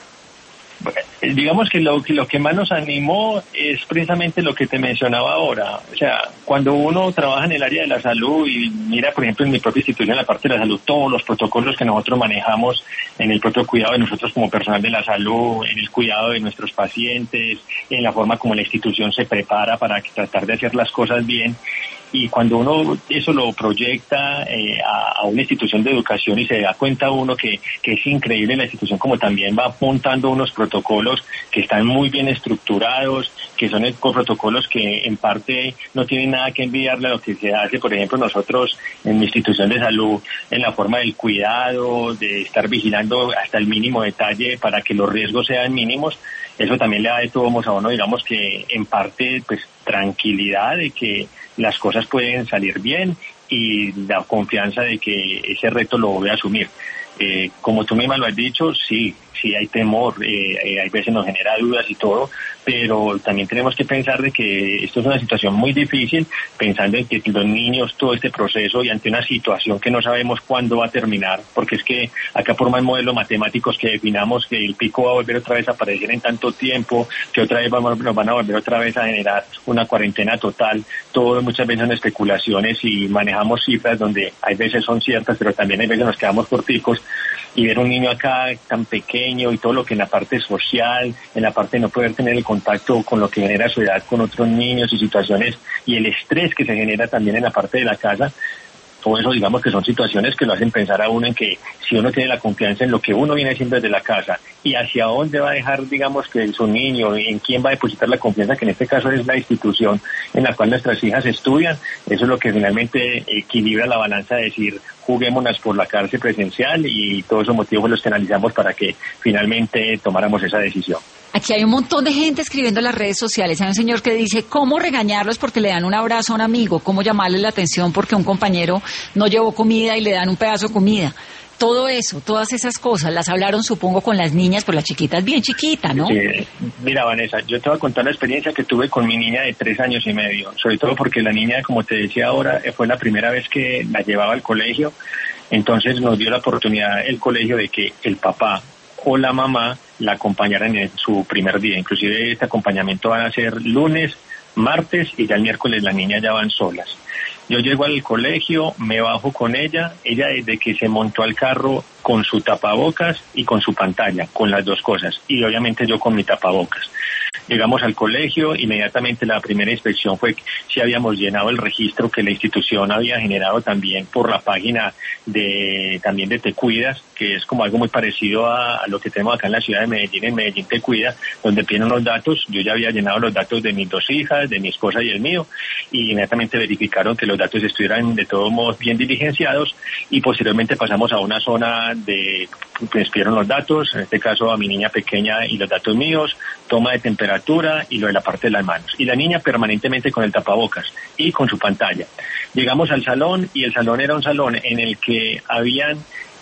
[SPEAKER 8] Digamos que lo, lo que más nos animó es precisamente lo que te mencionaba ahora. O sea, cuando uno trabaja en el área de la salud y mira, por ejemplo, en mi propia institución, en la parte de la salud, todos los protocolos que nosotros manejamos en el propio cuidado de nosotros como personal de la salud, en el cuidado de nuestros pacientes, en la forma como la institución se prepara para tratar de hacer las cosas bien. Y cuando uno eso lo proyecta eh, a, a una institución de educación y se da cuenta uno que, que es increíble la institución como también va montando unos protocolos que están muy bien estructurados, que son protocolos que en parte no tienen nada que envidiarle a lo que se hace, por ejemplo, nosotros en mi institución de salud, en la forma del cuidado, de estar vigilando hasta el mínimo detalle para que los riesgos sean mínimos. Eso también le da de todo a uno, digamos que en parte, pues, tranquilidad de que las cosas pueden salir bien y la confianza de que ese reto lo voy a asumir. Eh, como tú misma lo has dicho, sí, sí hay temor, eh, eh, hay veces nos genera dudas y todo, pero también tenemos que pensar de que esto es una situación muy difícil, pensando en que los niños, todo este proceso y ante una situación que no sabemos cuándo va a terminar, porque es que acá por más modelos matemáticos que definamos que el pico va a volver otra vez a aparecer en tanto tiempo, que otra vez vamos, nos van a volver otra vez a generar una cuarentena total, todo muchas veces son especulaciones y manejamos cifras donde hay veces son ciertas, pero también hay veces nos quedamos corticos. y ver un niño acá tan pequeño y todo lo que en la parte social, en la parte de no poder tener el contacto con lo que genera su edad con otros niños y situaciones, y el estrés que se genera también en la parte de la casa, todo eso digamos que son situaciones que lo hacen pensar a uno en que si uno tiene la confianza en lo que uno viene haciendo desde la casa y hacia dónde va a dejar digamos que su niño, en quién va a depositar la confianza, que en este caso es la institución en la cual nuestras hijas estudian, eso es lo que finalmente equilibra la balanza de decir juguémonos por la clase presencial, y todos esos motivos los que analizamos para que finalmente tomáramos esa decisión.
[SPEAKER 1] Aquí hay un montón de gente escribiendo en las redes sociales. Hay un señor que dice cómo regañarlos porque le dan un abrazo a un amigo, cómo llamarle la atención porque un compañero no llevó comida y le dan un pedazo de comida. Todo eso, todas esas cosas, las hablaron supongo con las niñas, pero la chiquita es bien chiquita, ¿no?
[SPEAKER 8] Sí, mira Vanessa, yo te voy a contar la experiencia que tuve con mi niña de tres años y medio, sobre todo porque la niña, como te decía ahora, fue la primera vez que la llevaba al colegio, entonces nos dio la oportunidad el colegio de que el papá o la mamá la acompañaran en su primer día. Inclusive este acompañamiento van a ser lunes, martes y ya el miércoles las niñas ya van solas. Yo llego al colegio, me bajo con ella, ella desde que se montó al carro con su tapabocas y con su pantalla, con las dos cosas, y obviamente yo con mi tapabocas. Llegamos al colegio, inmediatamente la primera inspección fue si habíamos llenado el registro que la institución había generado también por la página de también de Te Cuidas, que es como algo muy parecido a, a lo que tenemos acá en la ciudad de Medellín, en Medellín Te Cuida, donde piden unos datos. Yo ya había llenado los datos de mis dos hijas, de mi esposa y el mío, y inmediatamente verificaron que los datos estuvieran de todos modos bien diligenciados, y posteriormente pasamos a una zona de, pues pidieron los datos, en este caso a mi niña pequeña y los datos míos, toma de temperatura y lo de la parte de las manos. Y la niña permanentemente con el tapabocas y con su pantalla. Llegamos al salón y el salón era un salón en el que habían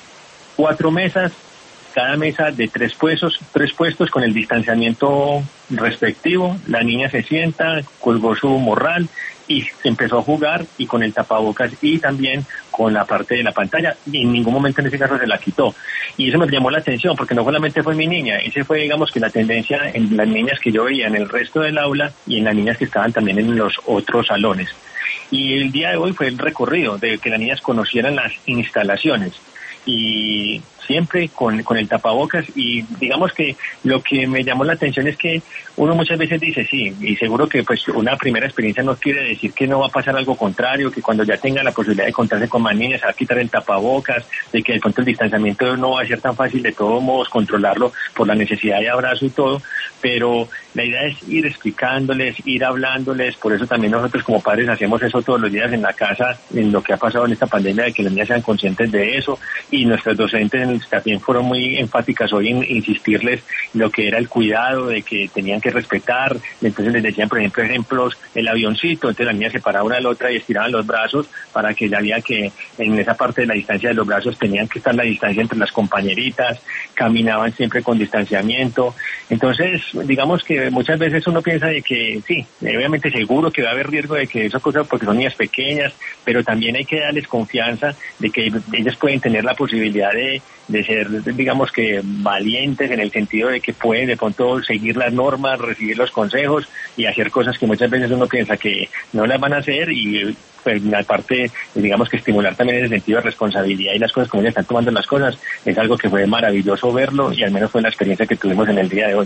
[SPEAKER 8] cuatro mesas, cada mesa de tres puestos, tres puestos con el distanciamiento respectivo. La niña se sienta, colgó su morral y empezó a jugar y con el tapabocas y también con la parte de la pantalla, y en ningún momento en ese caso se la quitó. Y eso me llamó la atención porque no solamente fue mi niña, ese fue digamos que la tendencia en las niñas que yo veía en el resto del aula y en las niñas que estaban también en los otros salones. Y el día de hoy fue el recorrido de que las niñas conocieran las instalaciones y siempre con, con el tapabocas, y digamos que lo que me llamó la atención es que uno muchas veces dice sí, y seguro que pues una primera experiencia no quiere decir que no va a pasar algo contrario, que cuando ya tenga la posibilidad de encontrarse con más niñas se va a quitar el tapabocas, de que de pronto el distanciamiento no va a ser tan fácil de todos modos controlarlo por la necesidad de abrazo y todo, pero la idea es ir explicándoles, ir hablándoles. Por eso también nosotros como padres hacemos eso todos los días en la casa, en lo que ha pasado en esta pandemia, de que las niñas sean conscientes de eso, y nuestros docentes también fueron muy enfáticas hoy en insistirles lo que era el cuidado, de que tenían que respetar. Entonces les decían, por ejemplo, ejemplos, el avioncito, entonces la niña se paraba una de la otra y estiraban los brazos para que ya había que en esa parte de la distancia de los brazos tenían que estar la distancia entre las compañeritas, caminaban siempre con distanciamiento. Entonces, digamos que muchas veces uno piensa de que sí, obviamente seguro que va a haber riesgo de que esas cosas, porque son niñas pequeñas, pero también hay que darles confianza de que ellas pueden tener la posibilidad de de ser, digamos que valientes en el sentido de que pueden de pronto seguir las normas, recibir los consejos y hacer cosas que muchas veces uno piensa que no las van a hacer, y pues la parte, digamos que estimular también en el sentido de responsabilidad y las cosas como ellas están tomando las cosas, es algo que fue maravilloso verlo, y al menos fue la experiencia que tuvimos en el día de hoy.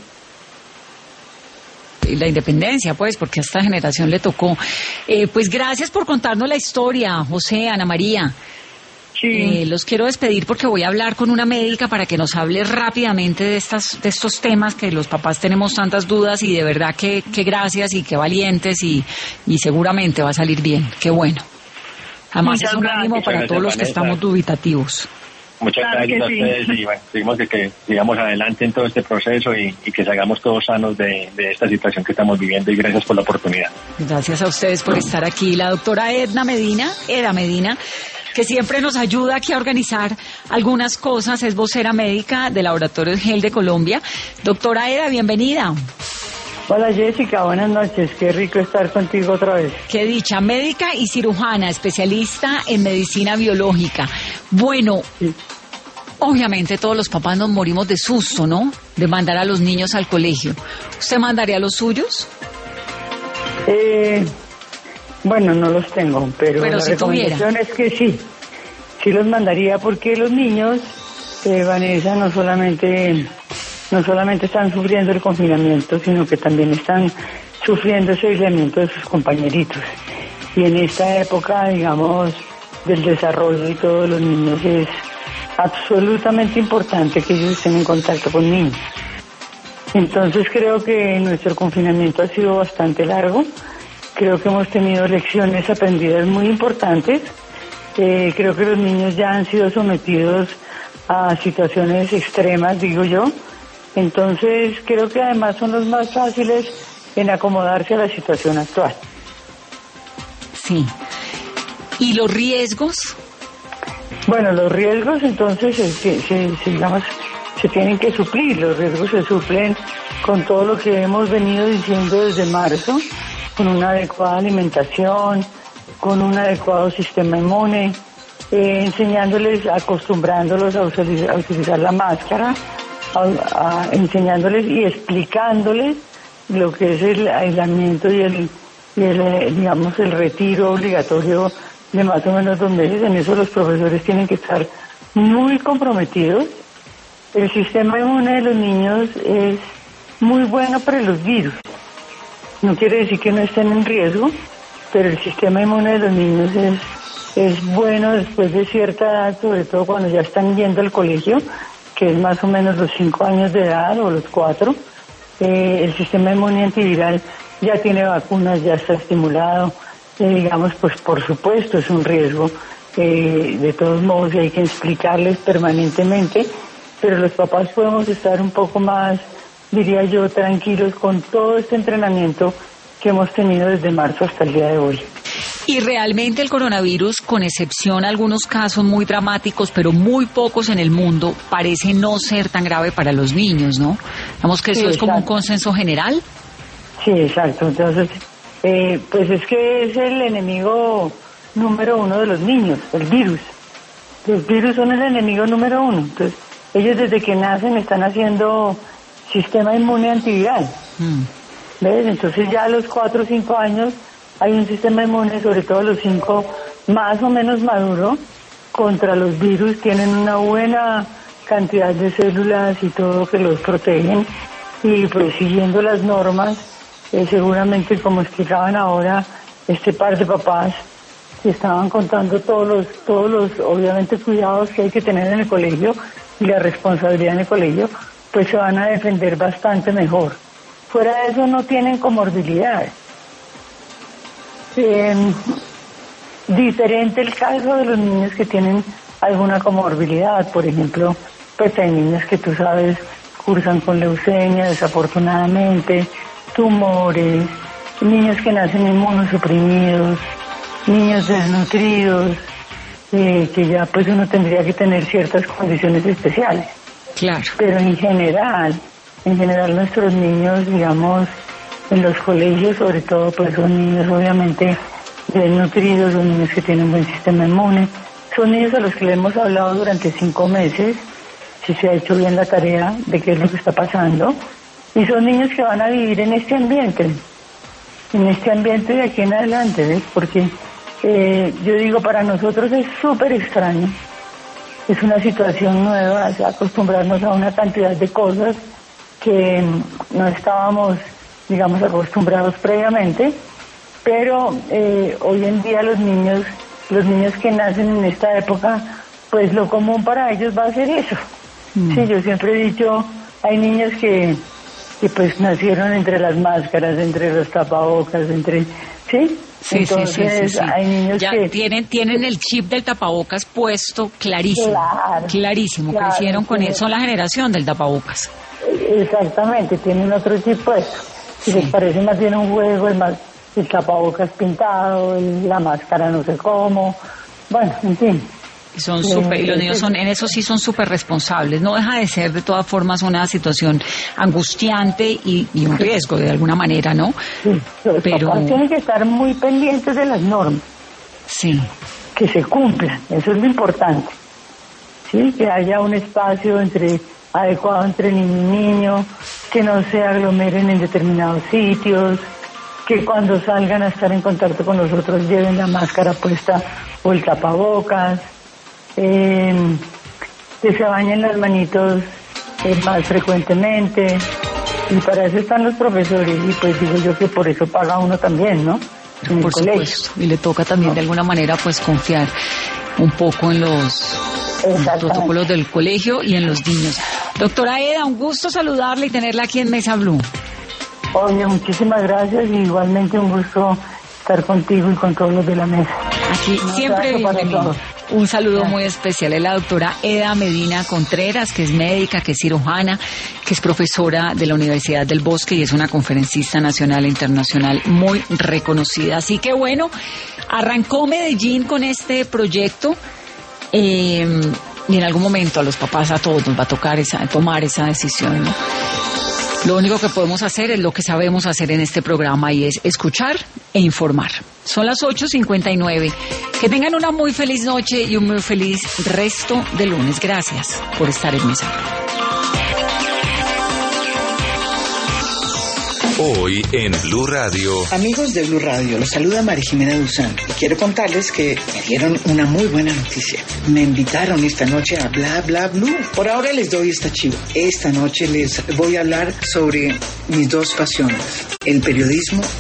[SPEAKER 1] La independencia, pues, porque a esta generación le tocó. Eh, pues gracias por contarnos la historia, José, Ana María. Sí. Eh, los quiero despedir porque voy a hablar con una médica para que nos hable rápidamente de estas de estos temas que los papás tenemos tantas dudas, y de verdad que, que gracias y que valientes, y, y seguramente va a salir bien. Qué bueno. Además Muchas es un gracias. ánimo para gracias, todos los Vanessa. que estamos dubitativos.
[SPEAKER 8] Muchas claro gracias a ustedes sí. y bueno, seguimos de que sigamos adelante en todo este proceso y, y que salgamos todos sanos de, de esta situación que estamos viviendo, y gracias por la oportunidad.
[SPEAKER 1] Gracias a ustedes por estar aquí. La doctora Edna Medina, Eda Medina, que siempre nos ayuda aquí a organizar algunas cosas, es vocera médica del Laboratorio de Gel de Colombia. Doctora Eda, bienvenida.
[SPEAKER 9] Hola Jessica, buenas noches, qué rico estar contigo otra vez.
[SPEAKER 1] Qué dicha, médica y cirujana, especialista en medicina biológica. Bueno, sí. Obviamente todos los papás nos morimos de susto, ¿no? De mandar a los niños al colegio. ¿Usted mandaría a los suyos?
[SPEAKER 9] Eh... Bueno, no los tengo, pero, pero la si recomendación tuviera. es que sí, sí los mandaría, porque los niños eh, Vanessa, no solamente, no solamente están sufriendo el confinamiento, sino que también están sufriendo ese aislamiento de sus compañeritos. Y en esta época, digamos, del desarrollo y todos los niños, es absolutamente importante que ellos estén en contacto con niños. Entonces creo que nuestro confinamiento ha sido bastante largo. Creo que hemos tenido lecciones aprendidas muy importantes. Eh, creo que los niños ya han sido sometidos a situaciones extremas, digo yo. Entonces creo que además son los más fáciles en acomodarse a la situación actual.
[SPEAKER 1] Sí. ¿Y los riesgos?
[SPEAKER 9] Bueno, los riesgos entonces se, se, se, digamos, se tienen que suplir. Los riesgos se suplen con todo lo que hemos venido diciendo desde marzo, con una adecuada alimentación, con un adecuado sistema inmune, eh, enseñándoles, acostumbrándolos a utilizar, a utilizar la máscara, a, a, enseñándoles y explicándoles lo que es el aislamiento y el, y el, digamos, el retiro obligatorio de más o menos dos meses. En eso los profesores tienen que estar muy comprometidos. El sistema inmune de los niños es muy bueno para los virus. No quiere decir que no estén en riesgo, pero el sistema inmune de los niños es, es bueno después de cierta edad, sobre todo cuando ya están yendo al colegio, que es más o menos los cinco años de edad o los cuatro. Eh, el sistema inmune antiviral ya tiene vacunas, ya está estimulado. Eh, digamos, pues por supuesto es un riesgo, eh, de todos modos hay que explicarles permanentemente, pero los papás podemos estar un poco más, diría yo, tranquilos con todo este entrenamiento que hemos tenido desde marzo hasta el día de hoy.
[SPEAKER 1] Y realmente el coronavirus, con excepción a algunos casos muy dramáticos, pero muy pocos en el mundo, parece no ser tan grave para los niños, ¿no? Digamos que eso sí, es como un consenso general.
[SPEAKER 9] Sí, exacto. Entonces, eh, pues es que es el enemigo número uno de los niños, el virus. Los virus son el enemigo número uno. Entonces, ellos desde que nacen están haciendo sistema inmune antiviral. Mm. ¿Ves? Entonces ya a los cuatro o cinco años hay un sistema inmune, sobre todo los cinco, más o menos maduro contra los virus. Tienen una buena cantidad de células y todo que los protegen. Y pues siguiendo las normas, eh, seguramente como explicaban ahora este par de papás, que estaban contando todos los, todos los, obviamente, cuidados que hay que tener en el colegio y la responsabilidad en el colegio, pues se van a defender bastante mejor. Fuera de eso no tienen comorbilidades. Eh, diferente el caso de los niños que tienen alguna comorbilidad. Por ejemplo, pues hay niños que tú sabes cursan con leucemia, desafortunadamente, tumores, niños que nacen inmunosuprimidos, niños desnutridos, eh, que ya pues uno tendría que tener ciertas condiciones especiales.
[SPEAKER 1] Claro.
[SPEAKER 9] Pero en general, en general nuestros niños, digamos, en los colegios sobre todo, pues son niños obviamente desnutridos, son niños que tienen un buen sistema inmune, son niños a los que le hemos hablado durante cinco meses, si se ha hecho bien la tarea de qué es lo que está pasando, y son niños que van a vivir en este ambiente, en este ambiente de aquí en adelante, ¿ves? Porque eh, yo digo, para nosotros es súper extraño, es una situación nueva, acostumbrarnos a una cantidad de cosas que no estábamos, digamos, acostumbrados previamente, pero eh, hoy en día los niños, los niños que nacen en esta época, pues lo común para ellos va a ser eso. Mm. Sí, yo siempre he dicho, hay niños que, que pues nacieron entre las máscaras, entre los tapabocas, entre, ¿sí?
[SPEAKER 1] Sí, Entonces, sí, sí, sí, sí.
[SPEAKER 9] Hay niños
[SPEAKER 1] ya
[SPEAKER 9] que
[SPEAKER 1] tienen tienen el chip del tapabocas puesto clarísimo,
[SPEAKER 9] claro,
[SPEAKER 1] clarísimo,
[SPEAKER 9] claro,
[SPEAKER 1] crecieron con
[SPEAKER 9] sí.
[SPEAKER 1] él, son la generación del tapabocas.
[SPEAKER 9] Exactamente, tienen otro chip puesto. Si sí. les parece más bien un juego, el, más, el tapabocas pintado, el, la máscara no sé cómo, bueno, en fin.
[SPEAKER 1] Son súper, y los niños son, en eso sí son súper responsables. No deja de ser de todas formas una situación angustiante y, y un riesgo de alguna manera, ¿no?
[SPEAKER 9] Sí, los
[SPEAKER 1] pero
[SPEAKER 9] papás tienen que estar muy pendientes de las normas.
[SPEAKER 1] Sí.
[SPEAKER 9] Que se cumplan, eso es lo importante. Sí, que haya un espacio entre adecuado entre niño y niño, que no se aglomeren en determinados sitios, que cuando salgan a estar en contacto con nosotros lleven la máscara puesta o el tapabocas. Eh, que se bañen las manitos eh, más frecuentemente, y para eso están los profesores, y pues digo yo que por eso paga uno también, ¿no? En
[SPEAKER 1] por supuesto, y le toca también, ¿no?, de alguna manera pues confiar un poco en los, en los protocolos del colegio y en los niños. Doctora Eda, un gusto saludarla y tenerla aquí en Mesa Blue.
[SPEAKER 9] Oye, muchísimas gracias, y igualmente un gusto estar contigo y con todos los de la mesa.
[SPEAKER 1] Aquí
[SPEAKER 9] Un
[SPEAKER 1] siempre bienvenido. Un saludo
[SPEAKER 9] Gracias.
[SPEAKER 1] muy especial a la doctora Eda Medina Contreras, que es médica, que es cirujana, que es profesora de la Universidad del Bosque y es una conferencista nacional e internacional muy reconocida. Así que bueno, arrancó Medellín con este proyecto, eh, y en algún momento a los papás, a todos nos va a tocar esa, tomar esa decisión, ¿no? Lo único que podemos hacer es lo que sabemos hacer en este programa, y es escuchar e informar. Son las ocho cincuenta y nueve. Que tengan una muy feliz noche y un muy feliz resto de lunes. Gracias por estar en Mesa.
[SPEAKER 10] Hoy en Blue Radio.
[SPEAKER 11] Amigos de Blue Radio, los saluda María Jimena Duzán y quiero contarles que me dieron una muy buena noticia. Me invitaron esta noche a Bla Bla Blue. Por ahora les doy esta chiva. Esta noche les voy a hablar sobre mis dos pasiones, el periodismo